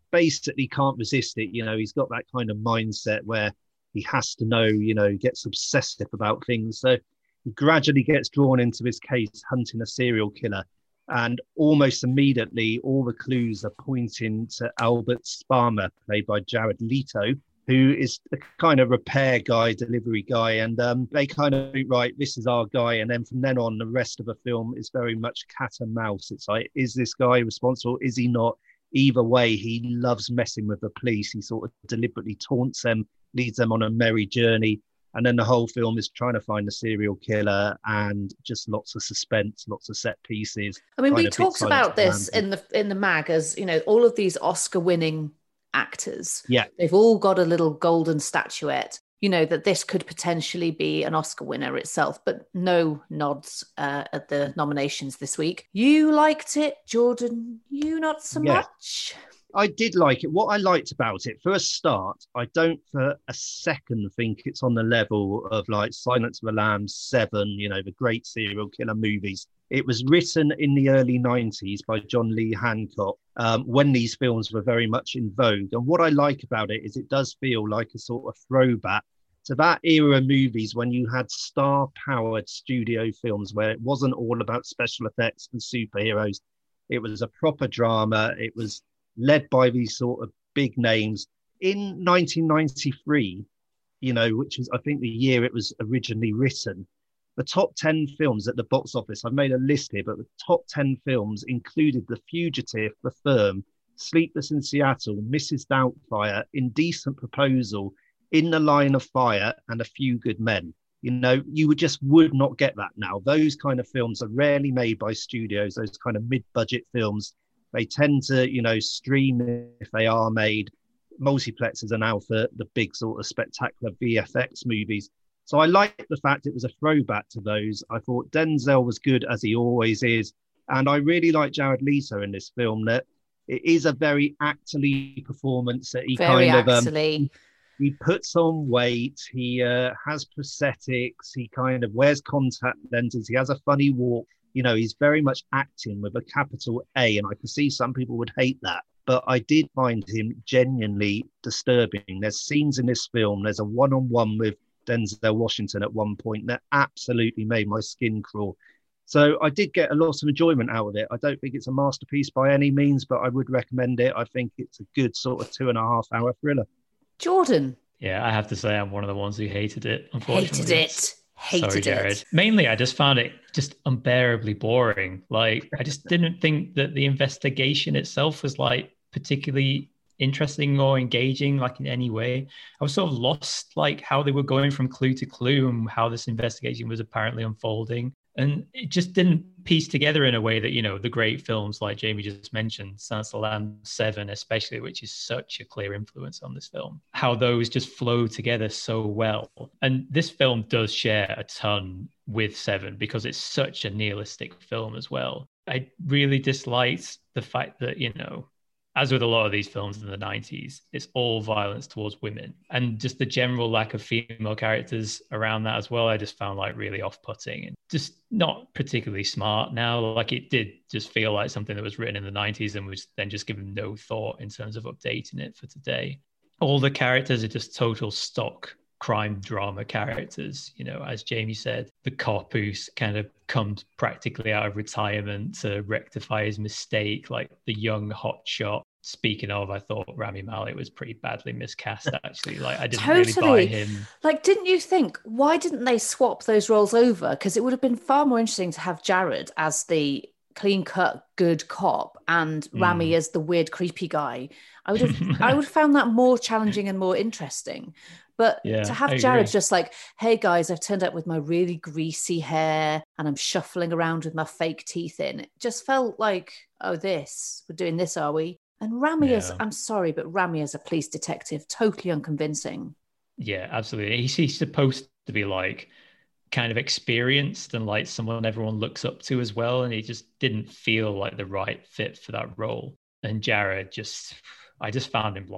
basically can't resist it. You know, he's got that kind of mindset where he has to know, you know, gets obsessive about things. So he gradually gets drawn into his case, hunting a serial killer. And almost immediately, all the clues are pointing to Albert Sparmer, played by Jared Leto, who is a kind of repair guy, delivery guy. And um, they kind of, right, this is our guy. And then from then on, the rest of the film is very much cat and mouse. It's like, is this guy responsible? Is he not? Either way, he loves messing with the police. He sort of deliberately taunts them, leads them on a merry journey. And then the whole film is trying to find the serial killer, and just lots of suspense, lots of set pieces. I mean, we talked about this in the in the mag as, you know, all of these Oscar-winning actors. Yeah. They've all got a little golden statuette, you know, that this could potentially be an Oscar winner itself, but no nods uh, at the nominations this week. You liked it, Jordan. You not so yeah. much. I did like it. What I liked about it, for a start, I don't for a second think it's on the level of like Silence of the Lambs, Seven, you know, the great serial killer movies. It was written in the early nineties by John Lee Hancock, um, when these films were very much in vogue. And what I like about it is it does feel like a sort of throwback to that era of movies when you had star-powered studio films where it wasn't all about special effects and superheroes. It was a proper drama. It was led by these sort of big names. In nineteen ninety-three, you know, which is, I think, the year it was originally written, the top ten films at the box office, I've made a list here, but the top ten films included The Fugitive, The Firm, Sleepless in Seattle, Missus Doubtfire, Indecent Proposal, In the Line of Fire, and A Few Good Men. You know, you would just would not get that now. Those kind of films are rarely made by studios, those kind of mid-budget films. They tend to, you know, stream if they are made. Multiplexes are now for the big sort of spectacular V F X movies. So I liked the fact it was a throwback to those. I thought Denzel was good, as he always is. And I really like Jared Leto in this film, that it is a very actorly performance that he very kind of... Um, he puts on weight, he uh, has prosthetics, he kind of wears contact lenses, he has a funny walk. You know, he's very much acting with a capital A, and I can see some people would hate that. But I did find him genuinely disturbing. There's scenes in this film, there's a one-on-one with Denzel Washington at one point that absolutely made my skin crawl. So I did get a lot of enjoyment out of it. I don't think it's a masterpiece by any means, but I would recommend it. I think it's a good sort of two and a half hour thriller. Jordan. Yeah, I have to say I'm one of the ones who hated it, unfortunately. Hated it. Hated Sorry, Jared. it. Mainly, I just found it just unbearably boring. Like, I just didn't think that the investigation itself was like particularly interesting or engaging, like in any way. I was sort of lost, like how they were going from clue to clue and how this investigation was apparently unfolding. And it just didn't piece together in a way that, you know, the great films like Jamie just mentioned, Silence of the Lambs, Seven especially, which is such a clear influence on this film, how those just flow together so well. And this film does share a ton with Seven because it's such a nihilistic film as well. I really disliked the fact that, you know, as with a lot of these films in the nineties, it's all violence towards women. And just the general lack of female characters around that as well, I just found like really off-putting and just not particularly smart now. Like it did just feel like something that was written in the nineties and was then just given no thought in terms of updating it for today. All the characters are just total stock crime drama characters. You know, as Jamie said, the cop who's kind of comes practically out of retirement to rectify his mistake, like the young hotshot. Speaking of, I thought Rami Malek was pretty badly miscast, actually. Like, I didn't totally. really buy him. Like, didn't you think, why didn't they swap those roles over? Because it would have been far more interesting to have Jared as the clean-cut good cop and mm. Rami as the weird, creepy guy. I would have, I would have found that more challenging and more interesting. But yeah, to have Jared just like, hey guys, I've turned up with my really greasy hair and I'm shuffling around with my fake teeth in, it just felt like, oh, this, we're doing this, are we? And Rami yeah. is, I'm sorry, but Rami as a police detective, totally unconvincing. Yeah, absolutely. He's, he's supposed to be like kind of experienced and like someone everyone looks up to as well. And he just didn't feel like the right fit for that role. And Jared just, I just found him like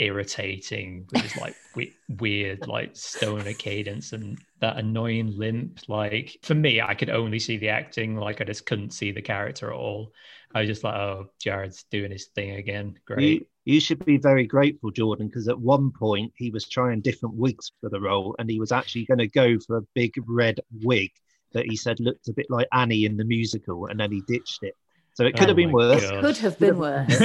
irritating with his like we- weird like stoner cadence and that annoying limp. Like for me, I could only see the acting. Like I just couldn't see the character at all. I was just like, oh, Jared's doing his thing again. Great. You, you should be very grateful, Jordan, because at one point he was trying different wigs for the role, and he was actually going to go for a big red wig that he said looked a bit like Annie in the musical, and then he ditched it. So it could Oh have been my worse. God. It could have been worse.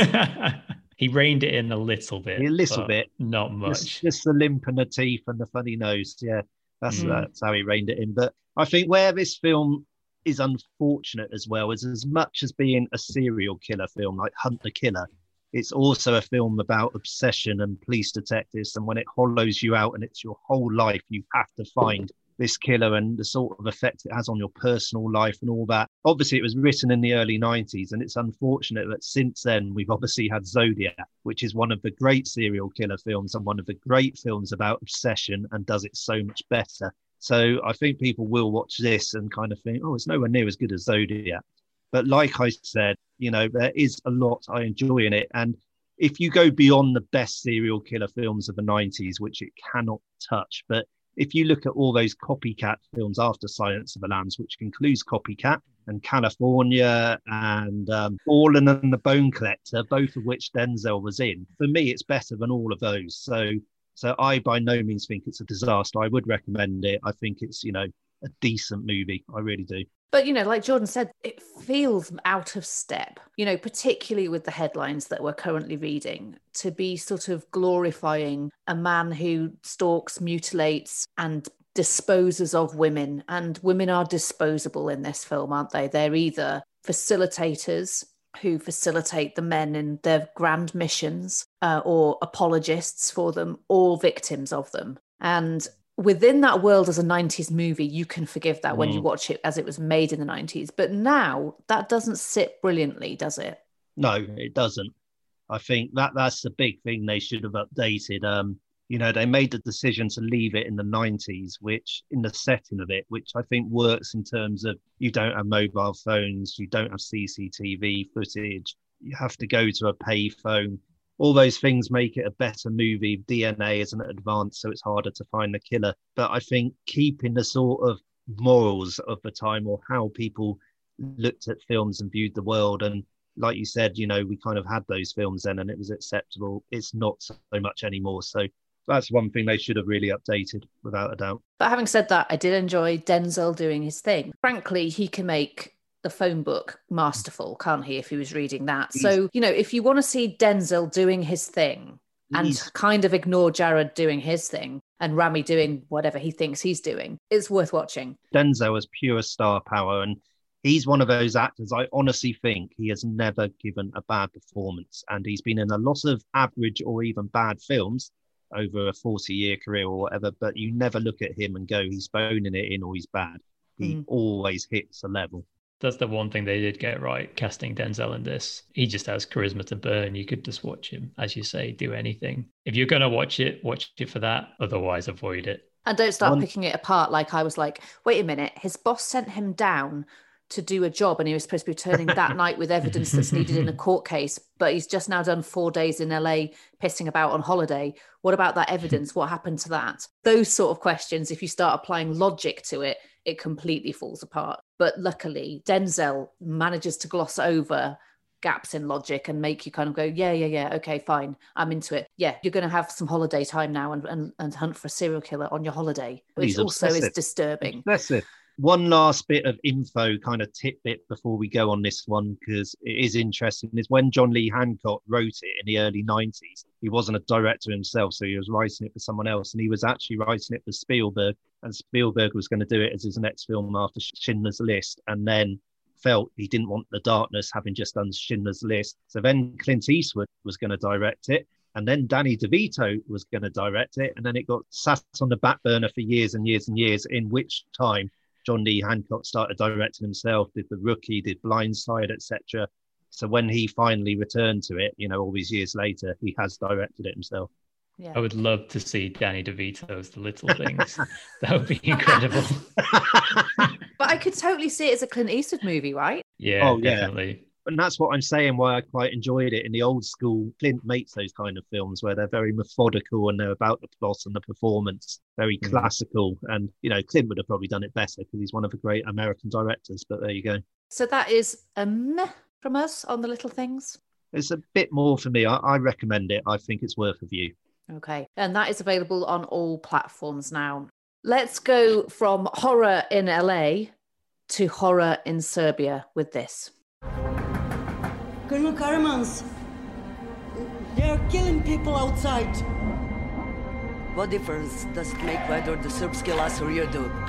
He reined it in a little bit. A little but bit. Not much. Just, just the limp and the teeth and the funny nose. Yeah, that's, Mm. that's how he reined it in. But I think where this film is unfortunate as well is, as much as being a serial killer film like Hunt the Killer, it's also a film about obsession and police detectives. And when it hollows you out and it's your whole life, you have to find this killer and the sort of effect it has on your personal life and all that. Obviously, it was written in the early nineties, and it's unfortunate that since then we've obviously had Zodiac, which is one of the great serial killer films and one of the great films about obsession, and does it so much better. So I think people will watch this and kind of think, oh, it's nowhere near as good as Zodiac. But like I said, you know, there is a lot I enjoy in it. And if you go beyond the best serial killer films of the nineties, which it cannot touch, but if you look at all those copycat films after Silence of the Lambs, which includes Copycat and California and um, Fallen and the Bone Collector, both of which Denzel was in, for me, it's better than all of those. So So I by no means think it's a disaster. I would recommend it. I think it's, you know, a decent movie. I really do. But, you know, like Jordan said, it feels out of step, you know, particularly with the headlines that we're currently reading, to be sort of glorifying a man who stalks, mutilates and disposes of women. And women are disposable in this film, aren't they? They're either facilitators who facilitate the men in their grand missions, uh, or apologists for them, or victims of them. And within that world as a nineties movie, you can forgive that mm. when you watch it as it was made in the nineties. But now that doesn't sit brilliantly, does it? No, it doesn't. I think that that's the big thing they should have updated. Um, you know, they made the decision to leave it in the nineties, which in the setting of it, which I think works in terms of you don't have mobile phones, you don't have C C T V footage, you have to go to a pay phone. All those things make it a better movie. D N A isn't advanced, so it's harder to find the killer. But I think keeping the sort of morals of the time, or how people looked at films and viewed the world, and like you said, you know, we kind of had those films then and it was acceptable. It's not so much anymore. So that's one thing they should have really updated, without a doubt. But having said that, I did enjoy Denzel doing his thing. Frankly, he can make the phone book masterful, can't he, if he was reading that? He's, so, you know, if you want to see Denzel doing his thing and kind of ignore Jared doing his thing and Rami doing whatever he thinks he's doing, it's worth watching. Denzel has pure star power, and he's one of those actors I honestly think he has never given a bad performance. And he's been in a lot of average or even bad films over a forty-year career or whatever, but you never look at him and go, he's boning it in or he's bad. He mm. always hits a level. That's the one thing they did get right, casting Denzel in this. He just has charisma to burn. You could just watch him, as you say, do anything. If you're going to watch it, watch it for that. Otherwise, avoid it. And don't start one... picking it apart like I was like, wait a minute, his boss sent him down to do a job and he was supposed to be returning that night with evidence that's needed in a court case, but he's just now done four days in L A pissing about on holiday. What about that evidence? What happened to that? Those sort of questions, if you start applying logic to it, it completely falls apart. But luckily, Denzel manages to gloss over gaps in logic and make you kind of go, yeah, yeah, yeah, okay, fine, I'm into it. Yeah, you're going to have some holiday time now and, and, and hunt for a serial killer on your holiday, which He's also obsessive. is disturbing. Obsessive. One last bit of info, kind of tidbit before we go on this one, because it is interesting, is when John Lee Hancock wrote it in the early nineties, he wasn't a director himself, so he was writing it for someone else, and he was actually writing it for Spielberg, and Spielberg was going to do it as his next film after Schindler's List, and then felt he didn't want the darkness, having just done Schindler's List. So then Clint Eastwood was going to direct it, and then Danny DeVito was going to direct it, and then it got sat on the back burner for years and years and years, in which time John Lee Hancock started directing himself, did The Rookie, did Blindside, et cetera. So when he finally returned to it, you know, all these years later, he has directed it himself. Yeah. I would love to see Danny DeVito's The Little Things. That would be incredible. But I could totally see it as a Clint Eastwood movie, right? Yeah, oh, yeah. definitely. And that's what I'm saying, why I quite enjoyed it. In the old school, Clint makes those kind of films where they're very methodical and they're about the plot and the performance, very mm. classical. And, you know, Clint would have probably done it better because he's one of the great American directors. But there you go. So that is a meh from us on The Little Things. It's a bit more for me. I, I recommend it. I think it's worth a view. Okay. And that is available on all platforms now. Let's go from horror in L A to horror in Serbia with this. Colonel Karamans, they are killing people outside. What difference does it make whether the Serbs kill us or you do?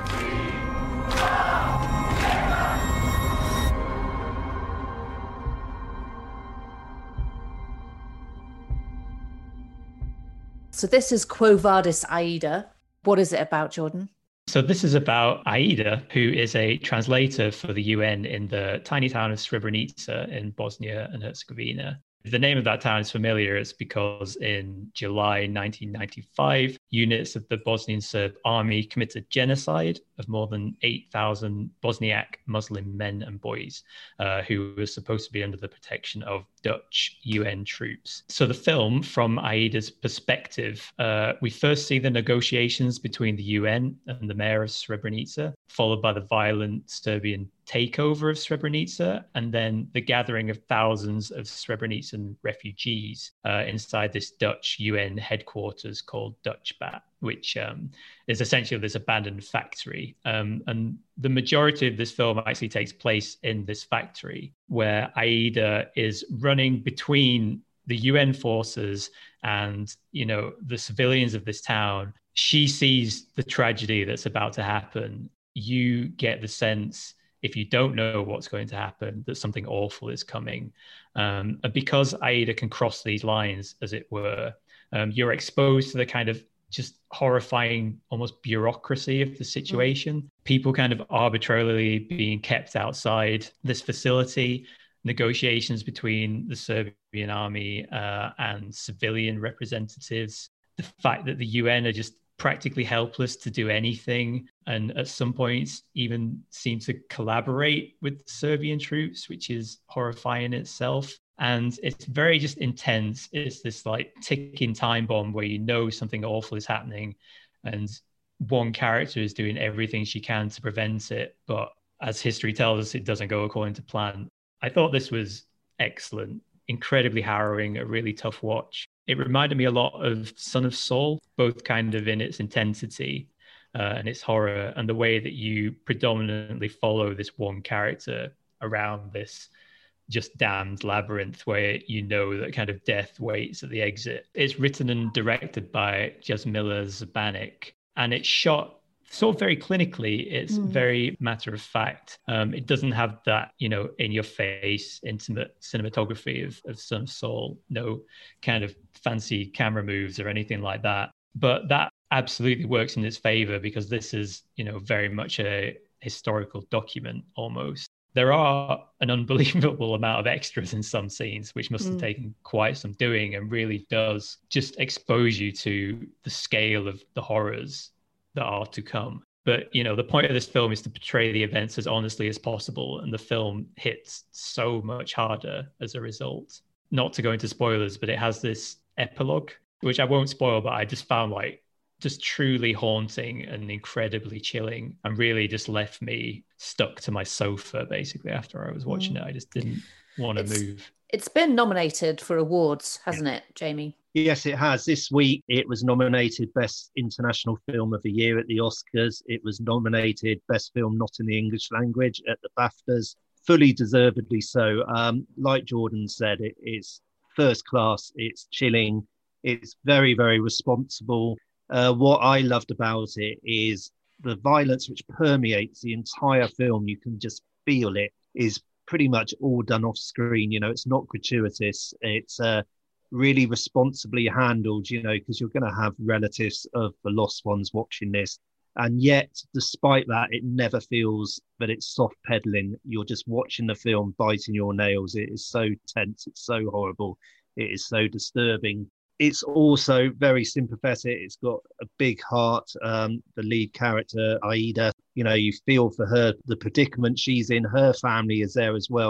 So this is Quo Vadis Aida. What is it about, Jordan? So this is about Aida, who is a translator for the U N in the tiny town of Srebrenica in Bosnia and Herzegovina. The name of that town is familiar. It's because in July nineteen ninety-five, units of the Bosnian Serb army committed genocide of more than eight thousand Bosniak Muslim men and boys uh, who were supposed to be under the protection of Dutch U N troops. So the film, from Aida's perspective, uh, we first see the negotiations between the U N and the mayor of Srebrenica, followed by the violent Serbian takeover of Srebrenica, and then the gathering of thousands of Srebrenican refugees uh, inside this Dutch U N headquarters called Dutchbat, which um, is essentially this abandoned factory. Um, and the majority of this film actually takes place in this factory, where Aida is running between the U N forces and, you know, the civilians of this town. She sees the tragedy that's about to happen. You get the sense, if you don't know what's going to happen, that something awful is coming. Um, and because Aida can cross these lines, as it were, um, you're exposed to the kind of just horrifying, almost bureaucracy of the situation. Mm. People kind of arbitrarily being kept outside this facility, negotiations between the Serbian army uh, and civilian representatives, the fact that the U N are just practically helpless to do anything, and at some points even seem to collaborate with Serbian troops, which is horrifying in itself. And it's very just intense. It's this like ticking time bomb where you know something awful is happening and one character is doing everything she can to prevent it, but as history tells us, it doesn't go according to plan. I thought this was excellent, incredibly harrowing, a really tough watch. It reminded me a lot of Son of Saul, both kind of in its intensity uh, and its horror, and the way that you predominantly follow this one character around this just damned labyrinth where you know that kind of death waits at the exit. It's written and directed by Jasmila Zabanik, and it's shot sort of very clinically. It's mm. very matter of fact. Um, it doesn't have that, you know, in your face, intimate cinematography of, of Son of Saul, no kind of fancy camera moves or anything like that. But that absolutely works in its favor because this is, you know, very much a historical document almost. There are an unbelievable amount of extras in some scenes, which must have mm. taken quite some doing, and really does just expose you to the scale of the horrors that are to come. But, you know, the point of this film is to portray the events as honestly as possible, and the film hits so much harder as a result. Not to go into spoilers, but it has this epilogue, which I won't spoil, but I just found like just truly haunting and incredibly chilling, and really just left me stuck to my sofa basically after I was watching mm. it. I just didn't want to it's, move. It's been nominated for awards, hasn't it, Jamie? Yes, it has. This week, it was nominated Best International Film of the Year at the Oscars. It was nominated Best Film Not in the English Language at the BAFTAs, fully deservedly so. Um, like Jordan said, it is first class. It's chilling. It's very, very responsible. Uh, what I loved about it is the violence which permeates the entire film. You can just feel it is pretty much all done off screen. You know, it's not gratuitous. It's uh, really responsibly handled, you know, because you're going to have relatives of the lost ones watching this. And yet, despite that, it never feels that it's soft pedaling. You're just watching the film, biting your nails. It is so tense. It's so horrible. It is so disturbing. It's also very sympathetic. It's got a big heart. Um, the lead character, Aida, you know, you feel for her, the predicament she's in. Her family is there as well.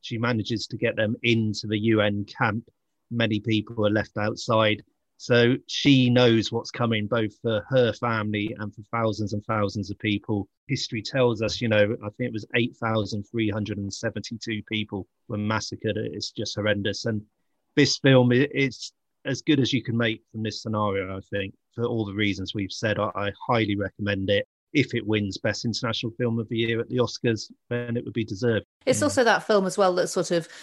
She manages to get them into the U N camp. Many people are left outside. So she knows what's coming, both for her family and for thousands and thousands of people. History tells us, you know, I think it was eight thousand three hundred seventy-two people were massacred. It's just horrendous. And this film, it's as good as you can make from this scenario, I think, for all the reasons we've said. I, I highly recommend it. If it wins Best International Film of the Year at the Oscars, then it would be deserved. It's also that film as well that sort of,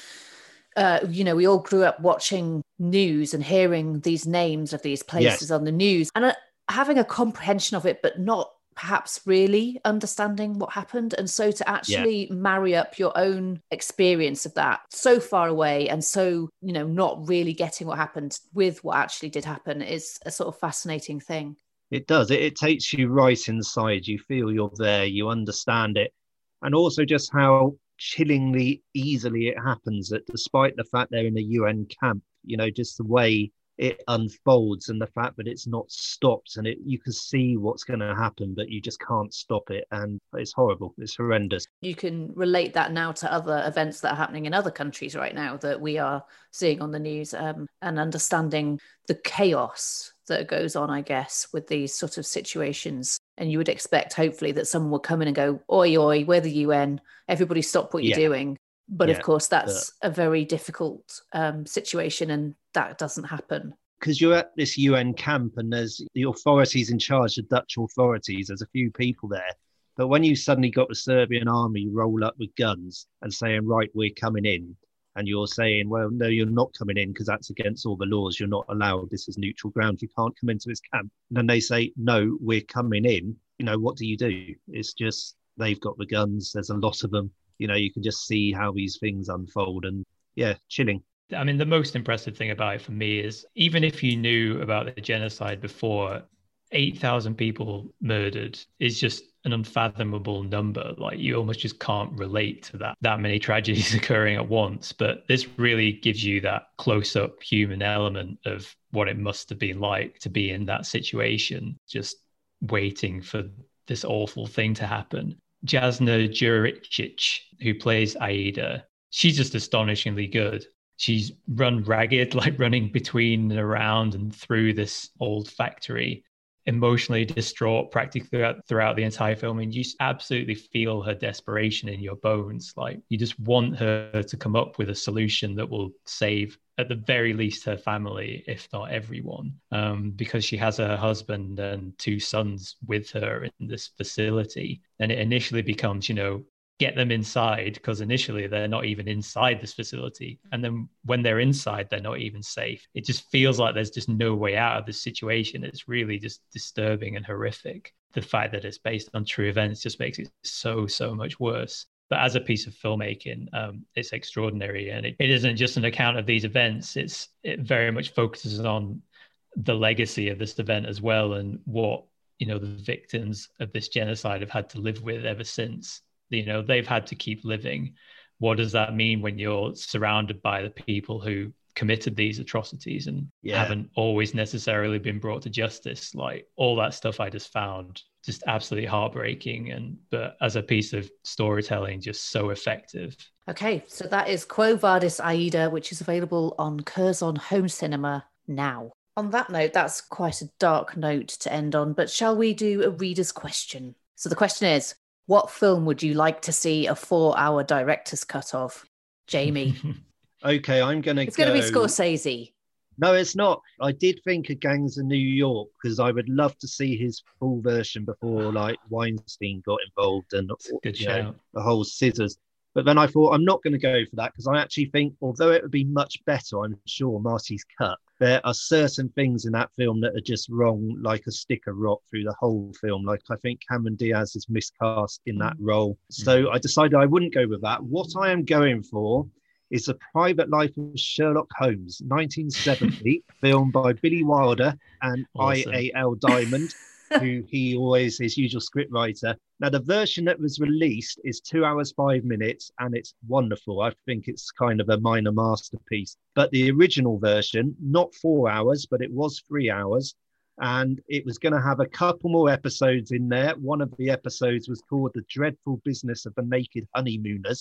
uh, you know, we all grew up watching news and hearing these names of these places yes. on the news and uh, having a comprehension of it, but not perhaps really understanding what happened. And so to actually yeah. marry up your own experience of that so far away and so, you know, not really getting what happened with what actually did happen is a sort of fascinating thing. It does. It, it takes you right inside. You feel you're there. You understand it. And also just how chillingly easily it happens that despite the fact they're in a U N camp, you know, just the way it unfolds and the fact that it's not stopped and it you can see what's going to happen, but you just can't stop it. And it's horrible. It's horrendous. You can relate that now to other events that are happening in other countries right now that we are seeing on the news um, and understanding the chaos that goes on, I guess, with these sort of situations. And you would expect, hopefully, that someone would come in and go, oi, oi, we're the U N, everybody stop what you're yeah. doing. But yeah, of course, that's uh, a very difficult um, situation and that doesn't happen. Because you're at this U N camp and there's the authorities in charge, the Dutch authorities, there's a few people there. But when you suddenly got the Serbian army roll up with guns and saying, right, we're coming in, and you're saying, well, no, you're not coming in because that's against all the laws. You're not allowed. This is neutral ground. You can't come into this camp. And then they say, no, we're coming in. You know, what do you do? It's just, they've got the guns. There's a lot of them. You know, you can just see how these things unfold and yeah, chilling. I mean, the most impressive thing about it for me is even if you knew about the genocide before, eight thousand people murdered is just an unfathomable number. Like you almost just can't relate to that, that many tragedies occurring at once. But this really gives you that close-up human element of what it must have been like to be in that situation, just waiting for this awful thing to happen. Jasna Juricic, who plays Aida, she's just astonishingly good. She's run ragged, like running between and around and through this old factory, emotionally distraught practically throughout, throughout the entire film. And you absolutely feel her desperation in your bones. Like you just want her to come up with a solution that will save, at the very least, her family, if not everyone, um, because she has her husband and two sons with her in this facility. And it initially becomes, you know, get them inside, because initially they're not even inside this facility. And then when they're inside, they're not even safe. It just feels like there's just no way out of this situation. It's really just disturbing and horrific. The fact that it's based on true events just makes it so, so much worse. But as a piece of filmmaking, um, it's extraordinary. And it, it isn't just an account of these events. It's it very much focuses on the legacy of this event as well, and what, you know, the victims of this genocide have had to live with ever since. You know, they've had to keep living. What does that mean when you're surrounded by the people who committed these atrocities and yeah. haven't always necessarily been brought to justice? Like all that stuff I just found just absolutely heartbreaking, and but as a piece of storytelling, just so effective. Okay, so that is Quo Vadis Aida, which is available on Curzon Home Cinema now. On that note, that's quite a dark note to end on, but shall we do a reader's question? So the question is, what film would you like to see a four-hour director's cut of? Jamie. Okay, I'm going to It's going to be Scorsese. No, it's not. I did think of Gangs of New York because I would love to see his full version before like Weinstein got involved and Good you know, shout. the whole scissors. But then I thought I'm not going to go for that because I actually think, although it would be much better, I'm sure, Marty's cut, there are certain things in that film that are just wrong, like a stick of rock through the whole film. Like I think Cameron Diaz is miscast in that role. So mm. I decided I wouldn't go with that. What I am going for is The Private Life of Sherlock Holmes, nineteen seventy, film by Billy Wilder and awesome. I A L Diamond, who he always, his usual scriptwriter. Now, the version that was released is two hours, five minutes, and it's wonderful. I think it's kind of a minor masterpiece. But the original version, not four hours, but it was three hours. And it was going to have a couple more episodes in there. One of the episodes was called The Dreadful Business of the Naked Honeymooners.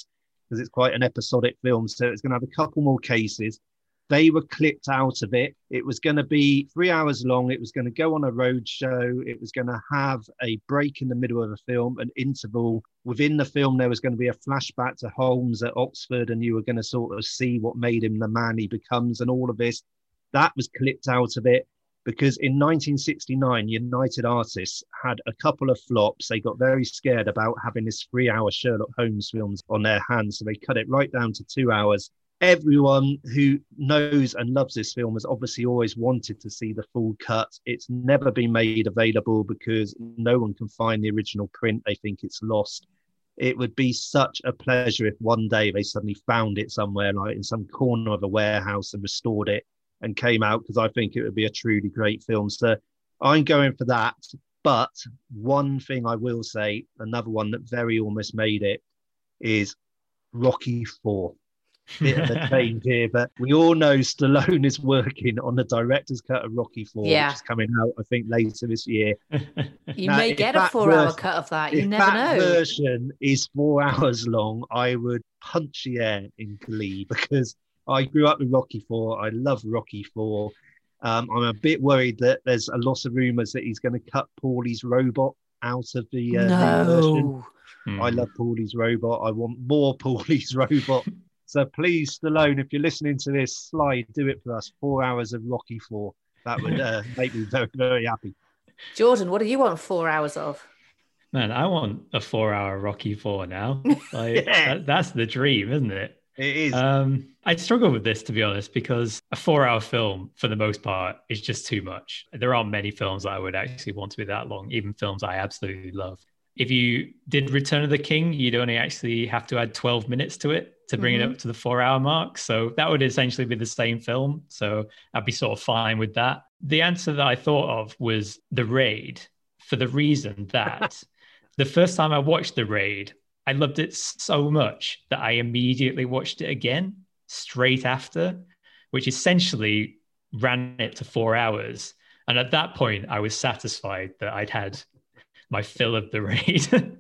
because it's quite an episodic film. So it's going to have a couple more cases. They were clipped out of it. It was going to be three hours long. It was going to go on a road show. It was going to have a break in the middle of the film, an interval. Within the film, there was going to be a flashback to Holmes at Oxford, and you were going to sort of see what made him the man he becomes and all of this. That was clipped out of it because in nineteen sixty-nine, United Artists had a couple of flops. They got very scared about having this three-hour Sherlock Holmes films on their hands, so they cut it right down to two hours. Everyone who knows and loves this film has obviously always wanted to see the full cut. It's never been made available because no one can find the original print. They think it's lost. It would be such a pleasure if one day they suddenly found it somewhere, like in some corner of a warehouse, and restored it and came out, because I think it would be a truly great film. So I'm going for that. But one thing I will say, another one that very almost made it, is Rocky four. Bit of a change here, but we all know Stallone is working on the director's cut of Rocky four, yeah. which is coming out, I think, later this year. You now, may get a four-hour cut of that. You if never that know. version is four hours long, I would punch the air in glee, because I grew up with Rocky four. I love Rocky four. Um, I'm a bit worried that there's a lot of rumours that he's going to cut Paulie's robot out of the uh, no. version. Hmm. I love Paulie's robot. I want more Paulie's robot. So please, Stallone, if you're listening to this, slide, do it for us. Four hours of Rocky four. That would uh, make me very, very happy. Jordan, what do you want four hours of? Man, I want a four-hour Rocky four now. Like, Yeah. that, that's the dream, isn't it? It is. Um, I struggle with this, to be honest, because a four-hour film, for the most part, is just too much. There aren't many films that I would actually want to be that long, even films I absolutely love. If you did Return of the King, you'd only actually have to add twelve minutes to it to bring Mm-hmm. it up to the four-hour mark. So that would essentially be the same film. So I'd be sort of fine with that. The answer that I thought of was The Raid, for the reason that the first time I watched The Raid, I loved it so much that I immediately watched it again straight after, which essentially ran it to four hours. And at that point, I was satisfied that I'd had my fill of The Raid.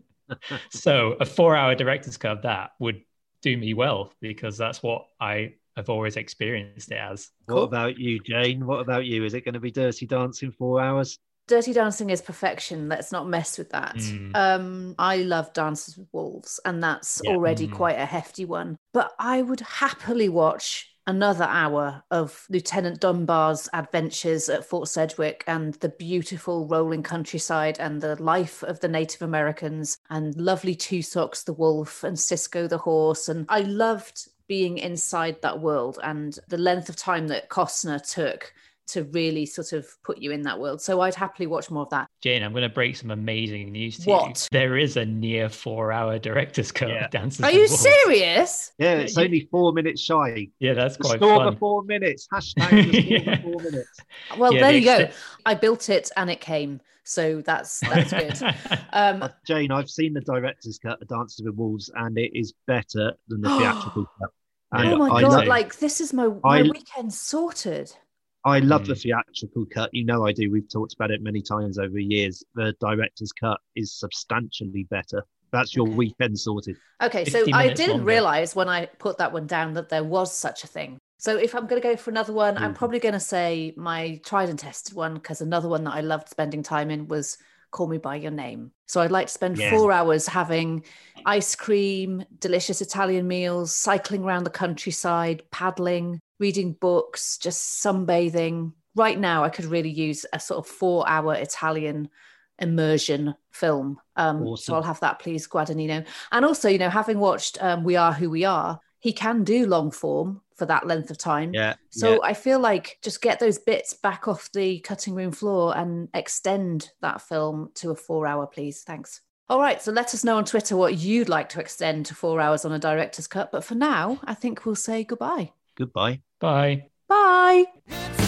So a four-hour director's cut of that would do me well, because that's what I have always experienced it as. What about you, Jane? What about you? Is it going to be Dirty Dancing four hours? Dirty Dancing is perfection. Let's not mess with that. Mm. Um, I love Dances with Wolves, and that's Yeah. already Mm. quite a hefty one. But I would happily watch another hour of Lieutenant Dunbar's adventures at Fort Sedgwick and the beautiful rolling countryside and the life of the Native Americans and lovely Two Socks the wolf and Cisco the horse. And I loved being inside that world and the length of time that Costner took to really sort of put you in that world. So I'd happily watch more of that. Jane, I'm going to break some amazing news to What? you. There is a near four-hour director's cut Yeah. of Dances Are with you Wolves. serious? Yeah, it's only four minutes shy. Yeah, that's The quite store fun. for four minutes. Hashtag the store Yeah. for four minutes. Well, Yeah, there the you go. extent- I built it and it came. So that's that's good. Um, Uh, Jane, I've seen the director's cut of Dances with Wolves, and it is better than the theatrical cut. And oh my I God, love, like this is my, my I- weekend sorted. I love Mm. the theatrical cut. You know I do. We've talked about it many times over the years. The director's cut is substantially better. That's your Okay. weekend sorted. Okay, so fifty I minutes didn't longer. realize when I put that one down that there was such a thing. So if I'm going to go for another one, I'm Mhm. probably going to say my tried and tested one, because another one that I loved spending time in was Call Me By Your Name. So I'd like to spend Yeah. four hours having ice cream, delicious Italian meals, cycling around the countryside, paddling, reading books, just sunbathing. Right now, I could really use a sort of four-hour Italian immersion film. Um, Awesome. So I'll have that, please, Guadagnino. And also, you know, having watched um, We Are Who We Are, he can do long form for that length of time. Yeah. So yeah. I feel like just get those bits back off the cutting room floor and extend that film to a four-hour, please. Thanks. All right, so let us know on Twitter what you'd like to extend to four hours on a director's cut. But for now, I think we'll say goodbye. Goodbye. Bye. Bye.